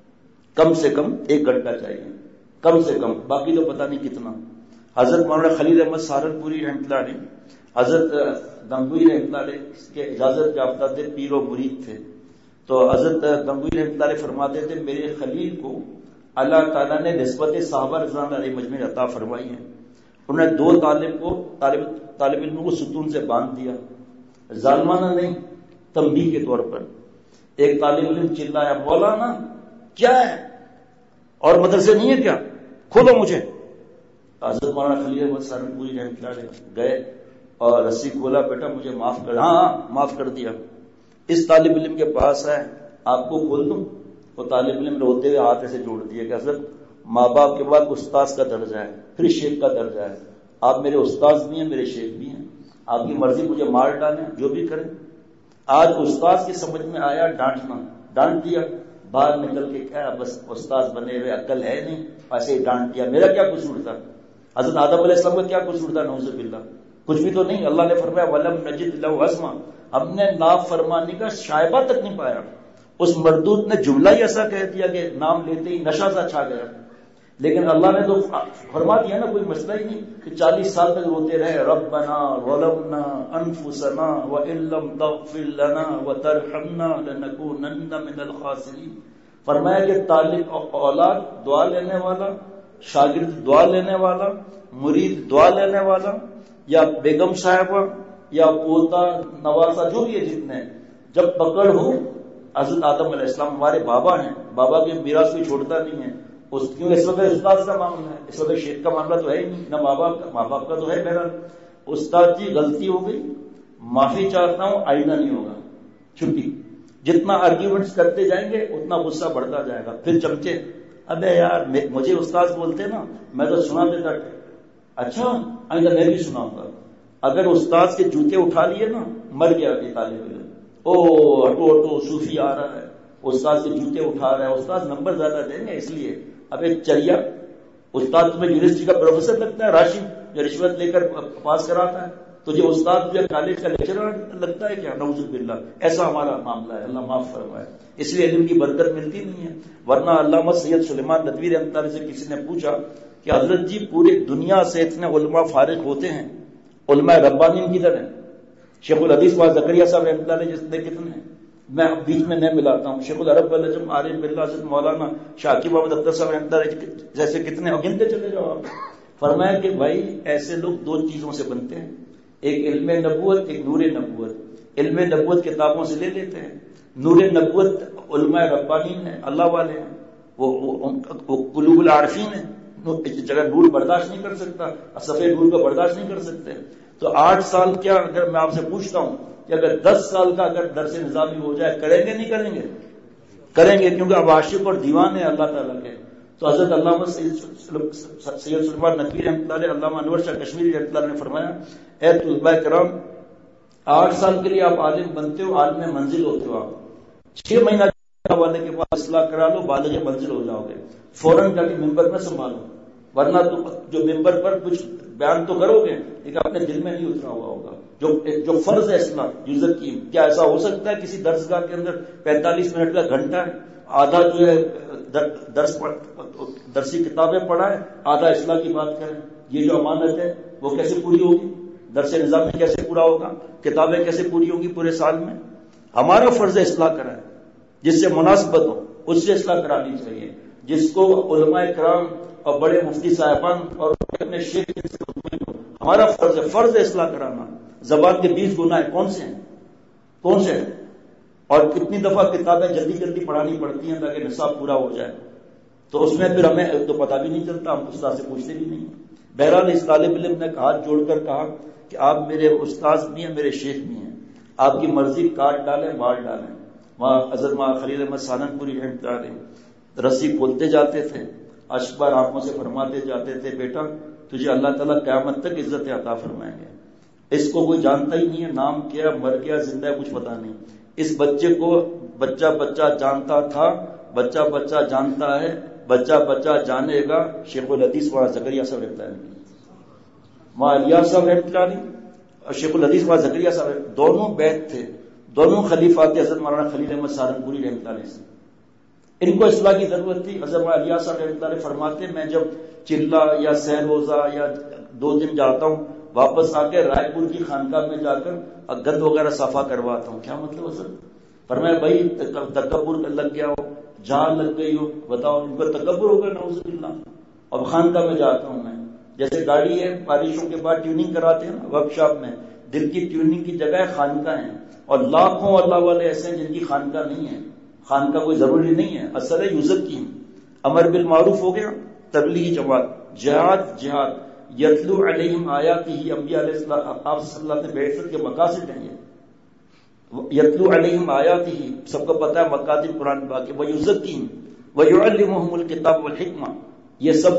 کم سے کم ایک گھنٹہ چاہیے، کم سے کم، باقی تو پتہ نہیں کتنا۔ حضرت مولانا خلیل احمد سہارنپوری رحمۃ اللہ علیہ، حضرت گنگوئی رحمۃ اللہ علیہ کے اجازت یافتہ تھے، پیر و مرید تھے، تو حضرت گنگوئی رحمۃ اللہ علیہ فرماتے تھے میرے خلیل کو اللہ تعالیٰ نے نسبت صحابہ رضوان اللہ علیہ مجمع عطا فرمائی ہے۔ انہوں نے دو طالب کو طالب طالب علموں کو ستون سے باندھ دیا، ظالمانہ نہیں، تنبیہ کے طور پر۔ ایک طالب علم چلایا مولانا کیا ہے، اور مدرسے نہیں ہے کیا، کھولو مجھے۔ حضرت مولانا خلیل احمد سہارنپوری رحمۃ اللہ علیہ گئے اور رسی کھولا، بیٹا مجھے معاف کر، ہاں ہاں معاف کر دیا۔ اس طالب علم کے پاس ہے، آپ کو کھول دوں؟ وہ طالب علم روتے ہوئے ہاتھ ایسے جوڑ دیے کہ حضرت ماں باپ کے بعد استاذ کا درجہ ہے، پھر شیخ کا درجہ ہے، آپ میرے استاذ بھی ہیں، میرے شیخ بھی ہیں، آپ کی مرضی مجھے مار ڈالیں، جو بھی کریں۔ آج استاذ کی سمجھ میں آیا ڈانٹنا، ڈانٹ دیا، باہر نکل کے کیا بس استاذ بنے ہوئے، عقل ہے نہیں، ایسے ہی ڈانٹ دیا، میرا کیا قصور تھا؟ حضرت آدم علیہ السلام کا کیا قصور تھا؟ نعوذ باللہ، کچھ بھی تو نہیں۔ اللہ نے فرمایا وَلَمْ نَجِدْ لَهُ عَزْمًا، ہم نے نافرمانی کا شائبہ تک نہیں پایا۔ اس مردود نے جملہ ہی ایسا کہہ دیا کہ نام لیتے ہی نشہ سا چھا گیا، لیکن اللہ نے تو فرما دیا نا، کوئی مسئلہ ہی نہیں کہ چالیس سال تک روتے رہے ربنا ظلمنا انفسنا وان لم تغفر لنا وترحمنا لنكونن من الخاسرین۔ فرمایا کہ طالب اولاد دعا لینے والا، شاگرد دعا لینے والا، مرید دعا لینے والا، یا بیگم صاحبہ یا پوتا نواسا جو بھی ہے جتنے، جب پکڑ ہو، حضرت آدم علیہ السلام ہمارے بابا ہیں، بابا کے میراث کوئی چھوڑتا نہیں ہے، اس کیوں اس وقت استاد کا معاملہ ہے، اس وقت شیخ کا معاملہ تو ہے ہی نہیں، نہ ماں باپ کا، ماں باپ کا تو ہے۔ بہرحال استاد جی غلطی ہو گئی، معافی چاہتا ہوں، آئندہ نہیں ہوگا، چھٹی۔ جتنا آرگیومنٹس کرتے جائیں گے اتنا غصہ بڑھتا جائے گا، پھر چمچے، ابے یار مجھے استاد بولتے نا، میں تو سنا دیتا، اچھا آئندہ میں بھی سناؤں گا۔ اگر استاد کے جوتے اٹھا لیے نا، مر گیا کہ طالب علم، او ہٹو ہٹو صوفی آ رہا ہے، استاد کے جوتے اٹھا رہا ہے، استاد نمبر زیادہ دیں گے اس لیے۔ اب ایک چریا، استاد تمہیں یونیورسٹی کا پروفیسر لگتا ہے، راشد جو رشوت لے کر پاس کراتا ہے، تجھے استاد جو کالج کا لیکچرر لگتا ہے کیا؟ نعوذ باللہ، ایسا ہمارا معاملہ ہے، اللہ معاف فرمائے۔ اس لیے علم کی برکت ملتی نہیں ہے، ورنہ علامہ سید سلیمان ندوی رحمۃ اللہ سے کسی نے پوچھا کہ حضرت جی پوری دنیا سے اتنے علماء فارغ ہوتے ہیں، علماء ربانیین کدھر ہیں؟ شیخ الحدیث وہاں زکریا صاحب رحمۃ اللہ علیہ جتنے کتنے ہیں، میں بیچ میں نہیں ملاتا ہوں، شیخ العرب والعجم عارف باللہ حضرت مولانا شاکر محمد اختر صاحب رحمۃ اللہ علیہ جیسے کتنے، اور گنتے چلے جاؤ آپ۔ فرمایا کہ بھائی ایسے لوگ دو چیزوں سے بنتے ہیں، ایک علم نبوت، ایک نور نبوت۔ علم نبوت کتابوں سے لے لیتے ہیں، نور نبوت علماء ربانیین ہیں، اللہ والے ہیں، وہ قلوب العارفین ہیں، جگہ نور برداشت نہیں کر سکتا، سفید نور کو برداشت نہیں کر سکتے۔ تو آٹھ سال کیا اگر میں آپ سے پوچھتا ہوں کہ اگر دس سال کا اگر درس نظامی ہو جائے، کریں گے نہیں کریں گے؟ کریں گے، کیونکہ اب عاشق اور دیوان ہے اللہ تعالیٰ کے۔ تو حضرت علامہ سید سلیمان ندوی رحمۃ اللہ علیہ، علامہ انور شاہ کشمیری رحمۃ اللہ علیہ نے فرمایا، اے طلباء کرام، آٹھ سال کے لیے آپ عالم بنتے ہو، عالم منزل ہوتے ہو، آپ چھ مہینہ والے کے پاس اصلاح کرا لو، بالغ منزل ہو جاؤ گے، فوراً جا کے ممبر میں سنبھالو، ورنہ تو جو ممبر پر کچھ بیان تو کرو گے لیکن اپنے دل میں نہیں اترا ہوا ہوگا۔ جو جو فرض ہے اصلاح یوزر کی، کیا ایسا ہو سکتا ہے کسی درس گاہ کے اندر پینتالیس منٹ کا گھنٹہ ہے، آدھا جو ہے درس درسی کتابیں پڑھا ہے، آدھا اصلاح کی بات کریں؟ یہ جو امانت ہے وہ کیسے پوری ہوگی؟ درس نظام میں کیسے پورا ہوگا؟ کتابیں کیسے پوری ہوگی پورے سال میں؟ ہمارا فرض ہے اصلاح کرائیں، جس سے مناسبت ہو اس سے اصلاح کرانی چاہیے، جس کو علماء کرام اور بڑے مفتی صاحبان اور اپنے شیخ، ہمارا فرض ہے، فرض ہے اصلاح کرانا۔ زبان کے بیس گناہ کون سے ہیں؟ کون سے ہیں؟ اور کتنی دفعہ کتابیں جلدی جلدی پڑھانی پڑتی ہیں تاکہ نصاب پورا ہو جائے، تو اس میں پھر ہمیں تو پتہ بھی نہیں چلتا، ہم استاد سے پوچھتے بھی نہیں۔ بہرحال اس طالب علم نے ہاتھ جوڑ کر کہا کہ آپ میرے استاذ بھی ہیں، میرے شیخ بھی ہیں، آپ کی مرضی کاٹ ڈالیں مار ڈالیں۔ وہاں حضرت مولانا خلیل احمد سہارنپوری رحمۃ اللہ علیہ رسی کھولتے جاتے تھے، اشک بار آنکھوں سے فرماتے جاتے تھے، بیٹا تجھے اللہ تعالیٰ قیامت تک عزت عطا فرمائیں گے۔ اس کو کوئی جانتا ہی نہیں ہے، نام کیا، مر گیا، زندہ ہے، کچھ پتا نہیں۔ اس بچے کو بچہ بچہ جانتا تھا، بچہ بچہ جانتا ہے، بچہ بچہ جانے گا۔ شیخ الحدیث وہاں زکریا صاحب رحمۃ اللہ علیہ، وہاں الیاس صاحب رحمۃ اللہ علیہ اور شیخ الحدیث وہاں زکریا صاحب، دونوں بیت تھے، دونوں خلیفات حضرت مولانا خلیل احمد سہارنپوری رحمۃ اللہ علیہ سے. ان کو اصلاح کی ضرورت تھی. حضرت مولانا الیاس صاحب رحمۃ اللہ علیہ فرماتے ہیں میں جب چلا یا سہ روزہ یا دو دن جاتا ہوں واپس آ کے رائے پور کی خانقاہ میں جا کر گند وغیرہ صفا کرواتا ہوں. کیا مطلب حضرت؟ فرمایا بھائی تکبر لگ گیا ہو، جہاں لگ گئی ہو، بتاؤ ان کو تکبر ہو گیا نعوذ باللہ. اب خانقاہ میں جاتا ہوں میں، جیسے گاڑی ہے بارشوں کے بعد ٹیوننگ کراتے ہیں نا ورک شاپ میں، دل کی ٹیوننگ کی جگہ خانقاہ ہیں. اور لاکھوں اللہ والے ایسے ہیں جن کی خانقاہ نہیں ہے. خانقاہ کوئی ضروری نہیں ہے، اثر ہے یوزر کی. امر بالمعروف ہو گیا، تبلیغی جماعت، جہاد جہاد، یتلو علیہم آیاتہ، انبیاء علیہ السلام آپ صلی اللہ علیہ بعثت کے مقاصد ہیں یہ. یتلو علیہم آیاتہ سب کو پتا ہے مقاصد قرآن پاک کے، ویزکیہم ویعلمہم الکتاب والحکمہ، یہ سب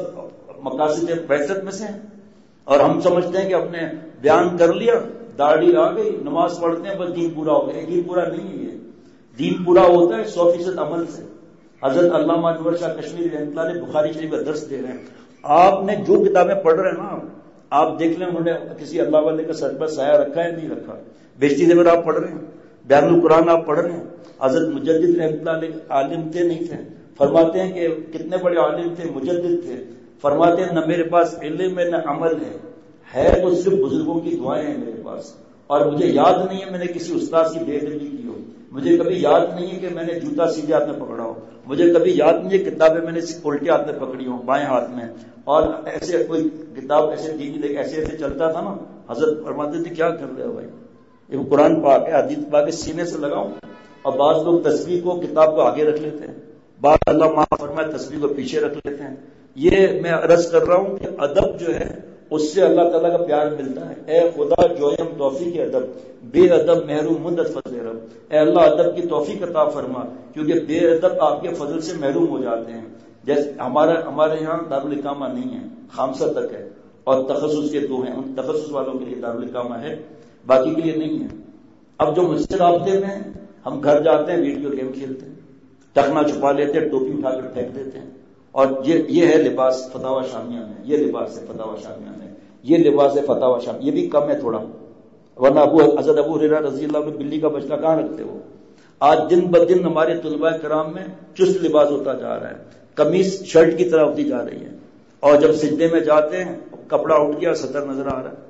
مقاصد بعثت میں سے ہیں. اور ہم سمجھتے ہیں کہ ہم نے بیان کر لیا، داڑھی آ گئی، نماز پڑھتے ہیں، بس دین پورا ہو گیا. دین پورا نہیں ہے. یہ دین پورا ہوتا ہے سو فیصد عمل سے. حضرت علامہ انور شاہ کشمیری رحمۃ اللہ علیہ بخاری شریف کا درس دے رہے ہیں. آپ نے جو کتابیں پڑھ رہے ہیں نا آپ دیکھ لیں انہوں نے کسی اللہ والے کا سر پر سایہ رکھا ہے نہیں رکھا. بیشتی زیور آپ پڑھ رہے ہیں، بیان القرآن آپ پڑھ رہے ہیں. حضرت مجدد رحمۃ اللہ علیہ عالم تھے نہیں تھے؟ فرماتے ہیں کہ کتنے بڑے عالم تھے، مجدد تھے. فرماتے ہیں نہ میرے پاس علم ہے نہ عمل ہے، ہے تو صرف بزرگوں کی دعائیں ہیں میرے پاس. اور مجھے یاد نہیں ہے میں نے کسی استاد کی بے ادبی کی ہو، مجھے کبھی یاد نہیں ہے کہ میں نے جوتا سیدھے ہاتھ میں پکڑا ہو، مجھے کبھی یاد نہیں ہے کتابیں میں نے الٹے ہاتھ میں پکڑی ہوں بائیں ہاتھ میں. اور ایسے کوئی کتاب ایسے دینی ایسے ایسے چلتا تھا نا. حضرت فرماتے تھے کیا کر رہے ہو بھائی، یہ قرآن پاک ہے حدیث پاک ہے، سینے سے لگاؤں. اور بعض لوگ تصویر کو کتاب کو آگے رکھ لیتے ہیں، بعض اللہ معاف فرمائے تصویر کو پیچھے رکھ لیتے ہیں. یہ میں عرض کر رہا ہوں کہ ادب جو ہے اس سے اللہ تعالیٰ کا پیار ملتا ہے. اے خدا جویم توفیق ادب، بے ادب محروم مدت فضل رب. اے اللہ ادب کی توفیق عطا فرما، کیونکہ بے ادب آپ کے فضل سے محروم ہو جاتے ہیں. جیسے ہمارا ہمارے یہاں دارالحکامہ نہیں ہے، خامسہ تک ہے، اور تخصص کے دو ہیں، ان تخصص والوں کے لیے دارالحکامہ ہے، باقی کے لیے نہیں ہے. اب جو مجھ سے رابطے میں ہیں ہم گھر جاتے ہیں ویڈیو گیم کھیلتے ہیں، ٹخنا چھپا لیتے ہیں، ٹوپی اٹھا کر پھینک دیتے ہیں. اور یہ یہ ہے لباس فتاوی شامیہ میں، یہ لباس ہے فتاوی شامیہ میں، یہ لباس ہے فتاوی شامیہ. یہ بھی کم ہے تھوڑا، ورنہ ابو حضرت ابو ہریرہ رضی اللہ عنہ بلی کا بچہ کہاں رکھتے ہو. آج دن بدن ہمارے طلباء کرام میں چست لباس ہوتا جا رہا ہے، قمیص شرٹ کی طرح ہوتی جا رہی ہے. اور جب سجدے میں جاتے ہیں کپڑا اٹھ گیا سطر نظر آ رہا ہے،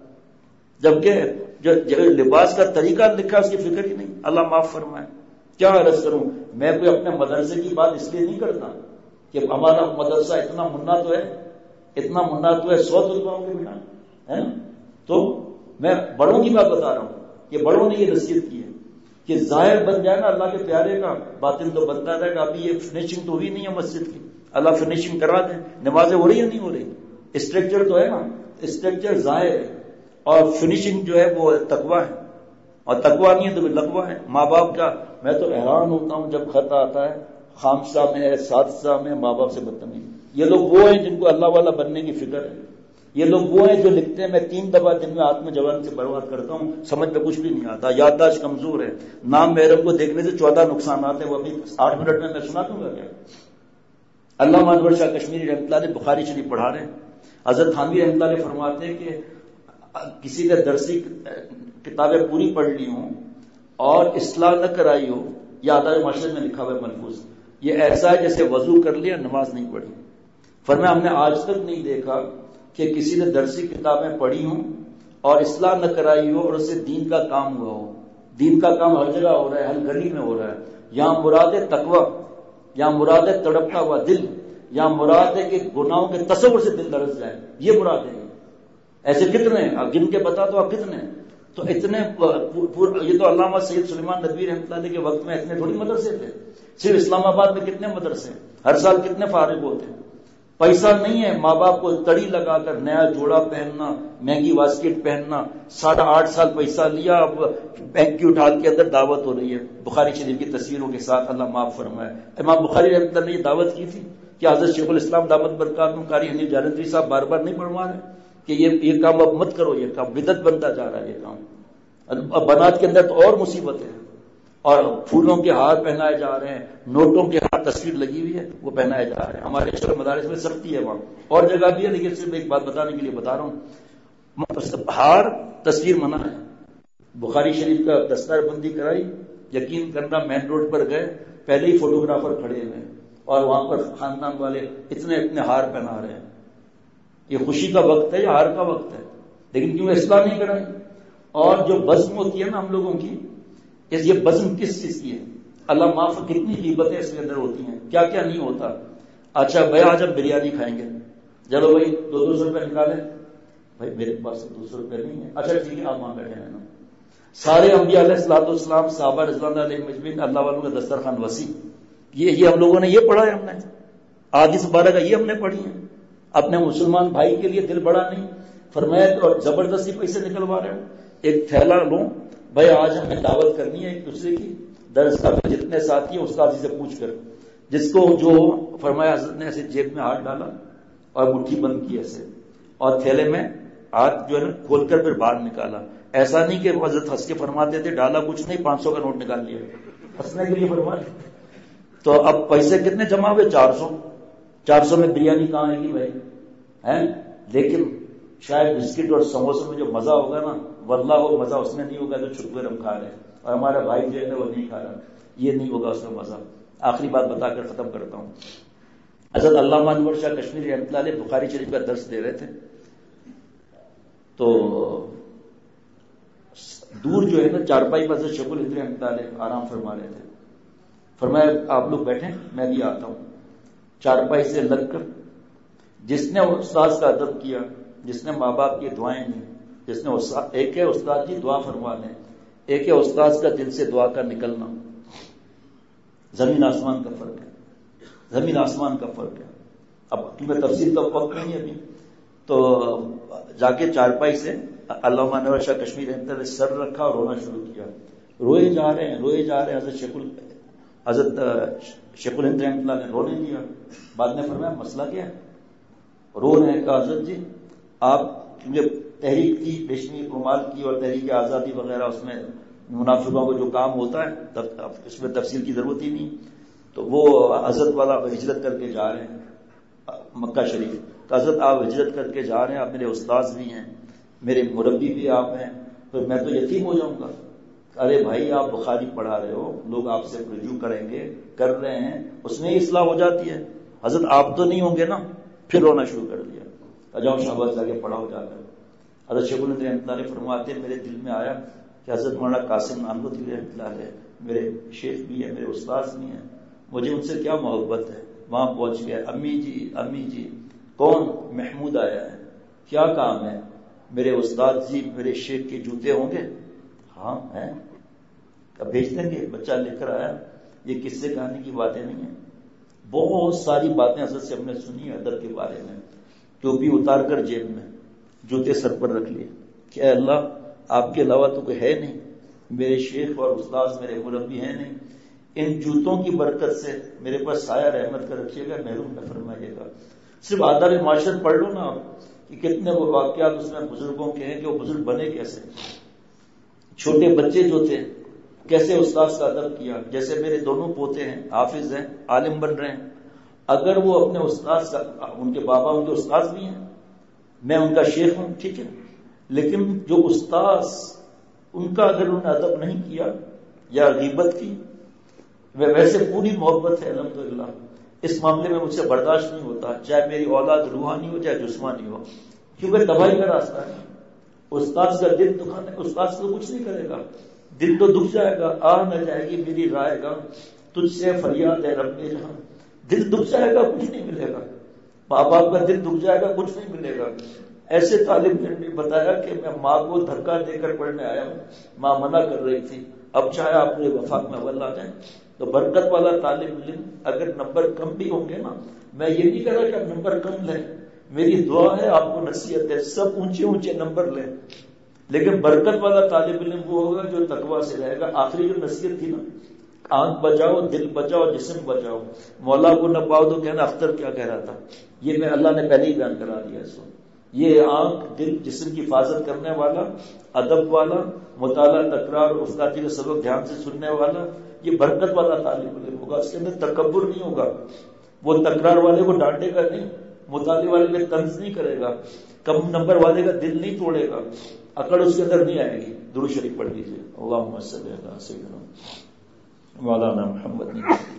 جبکہ جو لباس کا طریقہ لکھا اس کی فکر ہی نہیں. اللہ معاف فرمائے. کیا عرض کروں، میں کوئی اپنے مدرسے کی بات اس لیے نہیں کرتا کہ ہمارا مدرسہ اتنا منا تو ہے، اتنا منا تو ہے سو طلباؤں کے بنا ہے نا. تو میں بڑوں کی بات بتا رہا ہوں کہ بڑوں نے یہ نصیحت کی ہے کہ ظاہر بن جائے نا اللہ کے پیارے کا، باطن تو بنتا رہے گا. ابھی یہ فنیشنگ تو ہوئی نہیں ہے مسجد کی، اللہ فنیشنگ کرا دیں. نمازیں ہو رہی ہیں نہیں ہو رہی، اسٹرکچر تو ہے نا، اسٹرکچر ظاہر ہے، اور فنیشنگ جو ہے وہ تقویٰ ہے. اور تقویٰ نہیں ہے تو لغوہ ہے. ماں باپ کا میں تو حیران ہوتا ہوں جب خط آتا ہے خامسہ میں سادسہ میں ماں باپ سے بدتمیزی. یہ لوگ وہ ہیں جن کو اللہ والا بننے کی فکر ہے. یہ لوگ وہ ہیں جو لکھتے ہیں میں تین دفعہ دن میں آدمی جوان سے برباد کرتا ہوں، سمجھ میں کچھ بھی نہیں آتا، یادداشت کمزور ہے، نام محرم کو دیکھنے سے چودہ نقصانات ہیں. وہ ابھی آٹھ منٹ میں میں سنا دوں گا کیا. علامہ انور شاہ کشمیری رحمۃ اللہ علیہ بخاری شریف پڑھا رہے ہیں. حضرت تھانوی رحمۃ اللہ علیہ فرماتے ہیں کہ کسی نے درسی کتابیں پوری پڑھ لی ہوں اور اصلاح نہ کرائی ہو، یا آداب معاشرت میں لکھا ہوا ہے ملفوظ، یہ ایسا ہے جیسے وضو کر لیا نماز نہیں پڑھی. فرمایا ہم نے آج تک نہیں دیکھا کہ کسی نے درسی کتابیں پڑھی ہوں اور اصلاح نہ کرائی ہو اور اس سے دین کا کام ہوا ہو. دین کا کام ہر جگہ ہو رہا ہے، ہر گلی میں ہو رہا ہے. یہاں مراد ہے تقویٰ، یہاں مراد ہے تڑپتا ہوا دل، یہاں مراد ہے کہ گناہوں کے تصور سے دل لرز جائے. یہ مراد ہے. ایسے کتنے ہیں آپ گن کے بتا دو آپ کتنے ہیں. تو اتنے یہ تو علامہ سید سلیمان ندوی رحمۃ اللہ کے وقت میں اتنے تھوڑی مدرسے تھے. صرف اسلام آباد میں کتنے مدرسے ہیں، ہر سال کتنے فارغ ہوتے ہیں. پیسہ نہیں ہے ماں باپ کو تڑی لگا کر نیا جوڑا پہننا، مہنگی واسکٹ پہننا. ساڑھے آٹھ سال پیسہ لیا، اب بینک کی اٹھال کے اندر دعوت ہو رہی ہے بخاری شریف کی تصویروں کے ساتھ. اللہ معاف فرمائے. امام بخاری رحمۃ اللہ نے یہ دعوت کی تھی کہ حضرت شیخ الاسلام دامت برکاتہم قاری حنیف جالندھری صاحب بار بار نہیں پڑھوا رہے کہ یہ یہ کام اب مت کرو، یہ کام بدعت بنتا جا رہا ہے. یہ کام بنات کے اندر تو اور مصیبت ہے، اور پھولوں کے ہار پہنائے جا رہے ہیں، نوٹوں کے ہاتھ تصویر لگی ہوئی ہے وہ پہنائے جا رہے ہیں. ہمارے شہر مدارس میں سختی ہے، وہاں اور جگہ بھی ہے، لیکن صرف ایک بات بتانے کے لیے بتا رہا ہوں. ہار تصویر منع ہے. بخاری شریف کا دستار بندی کرائی یقین کرنا مین روڈ پر گئے, پہلے ہی فوٹوگرافر کھڑے ہوئے اور وہاں پر خاندان والے اتنے اتنے ہار پہنا رہے ہیں. یہ خوشی کا وقت ہے یا ہار کا وقت ہے؟ لیکن کیوں اصلاح نہیں کرائیں؟ اور جو بزم ہوتی ہے نا ہم لوگوں کی, یہ بزم کس چیز کی ہے؟ اللہ معاف, کتنی قیمتیں اس کے اندر ہوتی ہیں, کیا کیا نہیں ہوتا. اچھا بھائی آج ہم بریانی کھائیں گے, چلو بھائی دو دو سو روپئے نکالیں. بھائی میرے پاس دو سو روپئے نہیں ہے. اچھا ٹھیک ہے آپ وہاں بیٹھے ہیں نا. سارے انبیاء علیہ الصلوۃ والسلام, صحابہ رضوان اللہ علیہم اجمعین, اللہ والوں کا دسترخوان وسیع. یہ یہ ہم لوگوں نے یہ پڑھا ہے, ہم نے حدیث مبارکہ یہ ہم نے پڑھی ہے. اپنے مسلمان بھائی کے لیے دل بڑا نہیں, فرمایا اور زبردستی پیسے نکلوا رہے ہیں. ایک تھیلا لو بھائی, آج ہمیں دعوت کرنی ہے ایک دوسرے کی, درس کا جتنے ساتھی ہیں استاد جی سے پوچھ کر, جس کو جو فرمایا حضرت نے ایسے جیب میں ہاتھ ڈالا اور مٹھی بند کی ایسے, اور تھیلے میں ہاتھ جو ہے نا کھول کر پھر باہر نکالا. ایسا نہیں کہ حضرت ہنس کے فرماتے تھے ڈالا کچھ نہیں, پانچ سو کا نوٹ نکال لیا ہنسنے کے لیے فرما. تو اب پیسے کتنے جمع ہوئے؟ چار سو. چار سو میں بریانی کہاں آئے گی بھائی ہیں؟ لیکن شاید بسکٹ اور سموسے میں جو مزہ ہوگا نا, واللہ وہ مزہ اس میں نہیں ہوگا جو چھپ کر ہم کھا رہے ہیں, اور ہمارا بھائی جو ہے نا وہ نہیں کھا رہا, یہ نہیں ہوگا اس میں مزہ. آخری بات بتا کر ختم کرتا ہوں. حضرت علامہ انور شاہ کشمیری رحمۃ اللہ علیہ بخاری شریف کا درس دے رہے تھے, تو دور جو ہے نا چارپائی پر حضرت شیخ الہند رحمۃ اللہ علیہ آرام فرما رہے تھے. فرمایا آپ لوگ بیٹھیں میں بھی آتا ہوں. چارپائی سے لگ کر جس نے استاد کا ادب کیا, جس نے ماں باپ کی دعائیں دی, جس نے استاد, ایک ہے استاد جی دعا فرما لیں, ایک ہے استاد کا دل سے دعا کا نکلنا. زمین آسمان کا فرق ہے, زمین آسمان کا فرق ہے. اب کیونکہ تفصیل کا وقت نہیں ہے ابھی, تو جا کے چارپائی سے علامہ انور شاہ کشمیری رحمۃ اللہ سر رکھا اور رونا شروع کیا. روئے جا رہے ہیں روئے جا رہے ہیں. حضرت شیخ حضرت شیخ الہند رحمۃ اللہ نے رونے دیا. بعد میں فرمایا مسئلہ کیا ہے, رو رہے ہیں؟ کہا حضرت جی آپ کیونکہ تحریک کی ریشمی رومال کی اور تحریک آزادی وغیرہ, اس میں منافقوں کو جو کام ہوتا ہے اس میں تفصیل کی ضرورت ہی نہیں, تو وہ حضرت والا ہجرت کر کے جا رہے ہیں مکہ شریف. تو حضرت آپ ہجرت کر کے جا رہے ہیں, آپ میرے استاذ بھی ہیں, میرے مربی بھی آپ ہیں, تو میں تو یتیم ہو جاؤں گا. ارے بھائی آپ بخاری پڑھا رہے ہو, لوگ آپ سے رجوع کریں گے, کر رہے ہیں, اس میں ہی اصلاح ہو جاتی ہے. حضرت آپ تو نہیں ہوں گے نا. پھر رونا شروع کر دیا. جاؤ شہباز جا کے پڑھاؤ جا کر. حضرت شیخ الہند رحمۃ اللہ فرماتے میرے دل میں آیا کہ حضرت مولانا قاسم نانوتوی رحمۃ اللہ علیہ میرے شیخ بھی ہیں, میرے استاذ بھی ہیں, مجھے ان سے کیا محبت ہے. وہاں پہنچ گیا, امی جی امی جی کون؟ محمود آیا ہے, کیا کام ہے؟ میرے استاد جی میرے شیخ کے جوتے ہوں گے؟ ہاں ہیں. کب بھیج دیں گے, بچہ لے کر آیا. یہ کس سے کہانی کی باتیں نہیں ہیں, بہت ساری باتیں حضرت سے ہم نے سنی ادب کے بارے میں. ٹوپی اتار کر جیب میں, جوتے سر پر رکھ لیے کہ اے اللہ آپ کے علاوہ تو کوئی ہے نہیں, میرے شیخ اور استاذ میرے مربی ہیں نہیں, ان جوتوں کی برکت سے میرے پاس سایہ رحمت کا رکھیے گا, محروم نہ فرمائیے گا. صرف آداب معاشرت پڑھ لو نا آپ کہ کتنے وہ واقعات اس میں بزرگوں کے ہیں کہ وہ بزرگ بنے کیسے. چھوٹے بچے جو تھے کیسے استاذ کا ادب کیا. جیسے میرے دونوں پوتے ہیں, حافظ ہیں, عالم بن رہے ہیں. اگر وہ اپنے استاذ کا, ان کے بابا ان کے استاذ بھی ہیں, میں ان کا شیخ ہوں, ٹھیک ہے, لیکن جو استاذ ان کا اگر انہوں نے ادب نہیں کیا یا غیبت کی, ویسے پوری محبت ہے الحمدللہ, اس معاملے میں مجھ سے برداشت نہیں ہوتا, چاہے میری اولاد روحانی ہو چاہے جسمانی ہو, کیونکہ تباہی کا راستہ ہے. استاذ کا دل دکھانے, استاذ تو کچھ نہیں کرے گا, دل تو دکھ جائے گا, آ نہ جائے گی میری رائے گا, تجھ سے فریاد ہے رب جہاں. دل دکھ جائے گا, کچھ نہیں ملے گا. ماں باپ کا دل دکھ جائے گا, کچھ نہیں ملے گا. ایسے طالب علم نے بتایا کہ میں ماں کو دھکا دے کر پڑھنے آیا ہوں, ماں منع کر رہی تھی, اب چاہے آپ میرے وفاق میں اول آ جائیں. تو برکت والا طالب علم اگر نمبر کم بھی ہوں گے نا, میں یہ نہیں کہہ رہا کہ آپ نمبر کم لیں, میری دعا ہے, آپ کو نصیحت ہے, سب اونچے اونچے نمبر لیں, لیکن برکت والا طالب علم وہ ہوگا جو تقویٰ سے رہے گا. آخری جو نصیحت تھی نا, آنکھ بچاؤ, دل بچاؤ, جسم بچاؤ. مولا کو نہ پاؤ تو کہنا اختر کیا کہہ رہا تھا, یہ میں اللہ نے پہلے ہی بیان کرا دیا. اس وقت یہ آنکھ, دل, جسم کی حفاظت کرنے والا, ادب والا, مطالعہ, تکرار اور استادی کا سبق دھیان سے سننے والا, یہ برکت والا طالب علم ہوگا. اس کے اندر تکبر نہیں ہوگا, وہ تکرار والے کو ڈانٹے گا نہیں, مطالعے والے پہ طنز نہیں کرے گا, کم نمبر والے کا دل نہیں توڑے گا, اکڑ اس کے اندر نہیں آئے گی. درود شریف پڑھ لیجیے. اللہم صلی علی سیدنا مولانا محمد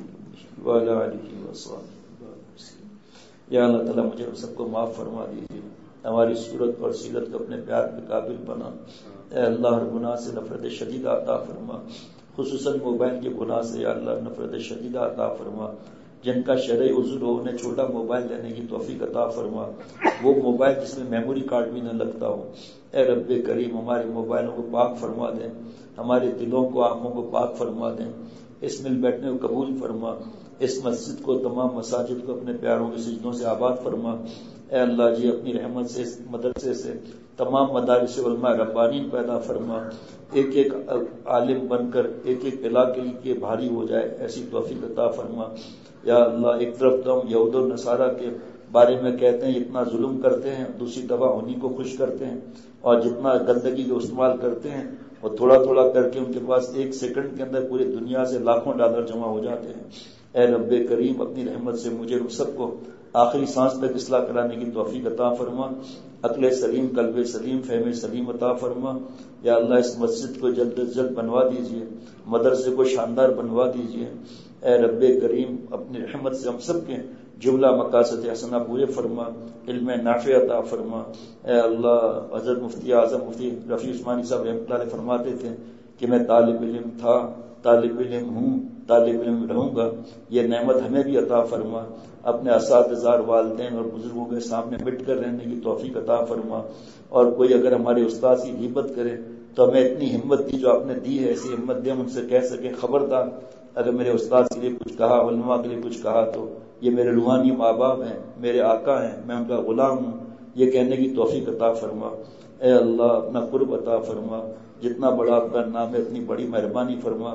وعلی آلہ وصحبہ وسلم۔ یا اللہ تعالیٰ مجھے سب کو معاف فرما دیجیے، ہماری صورت اور سیرت کو اپنے پیار کے قابل بنا۔ اے اللہ ہر گناہ سے نفرت شدیدہ عطا فرما، خصوصاً موبائل کے گناہ سے یا اللہ نفرت شدیدہ عطا فرما۔ جن کا شرعی عذر ہو انہیں چھوٹا موبائل لینے کی توفیق عطا فرما، وہ موبائل جس میں میموری کارڈ بھی نہ لگتا ہو۔ اے رب کریم ہمارے موبائلوں کو پاک فرما دیں، ہمارے دلوں کو آنکھوں کو پاک فرما دیں، اس مل بیٹھنے کو قبول فرما، اس مسجد کو تمام مساجد کو اپنے پیاروں کے سجدوں سے آباد فرما۔ اے اللہ جی اپنی رحمت سے اس مدرسے سے تمام مدارس علماء ربانین پیدا فرما، ایک ایک عالم بن کر ایک ایک علاقے کے لیے بھاری ہو جائے ایسی توفیق عطا فرما۔ یا اللہ ایک طرف تو ہم یہود و نصارہ کے بارے میں کہتے ہیں اتنا ظلم کرتے ہیں، دوسری دفعہ انہیں کو خوش کرتے ہیں، اور جتنا گندگی کو استعمال کرتے ہیں اور تھوڑا تھوڑا کر کے ان کے پاس ایک سیکنڈ کے اندر پوری دنیا سے لاکھوں ڈالر جمع ہو جاتے ہیں۔ اے رب کریم اپنی رحمت سے مجھے سب کو آخری سانس تک اصلاح کرانے کی توفیق عطا فرما، عقل سلیم قلب سلیم فہم سلیم عطا فرما۔ یا اللہ اس مسجد کو جلد از جلد بنوا دیجیے، مدرسے کو شاندار بنوا دیجیے۔ اے رب کریم اپنی رحمت سے ہم سب کے جملہ مقاصد حسنہ پورے فرما، علم نافع عطا فرما۔ اے اللہ حضرت مفتی اعظم مفتی رفیع عثمانی صاحب رحمۃ اللہ علیہ فرماتے تھے کہ میں طالب علم تھا، طالب علم ہوں، طالب علم رہوں گا، یہ نعمت ہمیں بھی عطا فرما۔ اپنے اساتذہ والدین اور بزرگوں کے سامنے مٹ کر رہنے کی توفیق عطا فرما، اور کوئی اگر ہمارے استاد کی غیبت کرے تو ہمیں اتنی ہمت دی جو آپ نے دی ہے ایسی ہمت دے ہم ان سے کہہ سکیں خبردار اگر میرے استاد کے لیے کچھ کہا، علماء کے لیے کچھ کہا تو یہ میرے روحانی ماں باپ ہیں، میرے آقا ہیں، میں ان کا غلام ہوں، یہ کہنے کی توفیق عطا فرما۔ اے اللہ اپنا قرب عطا فرما، جتنا بڑا آپ کا نام ہے اتنی بڑی مہربانی فرما،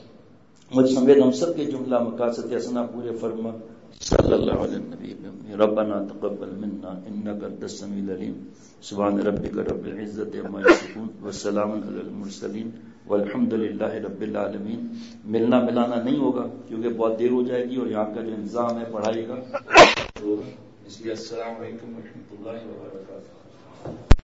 مجھ سمیت ہم سب کے جملہ مقاصد حسنہ پورے فرما۔ صلی اللہ علیہ نبی ربنا تقبل منا انک انت السمیع العلیم، سبحان ربک رب العزۃ عما یصفون والسلام علی المرسلین والحمد للہ رب العالمین۔ ملنا ملانا نہیں ہوگا کیونکہ بہت دیر ہو جائے گی اور یہاں کا جو انتظام ہے پڑھائی کا، تو اس لیے السلام علیکم ورحمۃ اللہ وبرکاتہ۔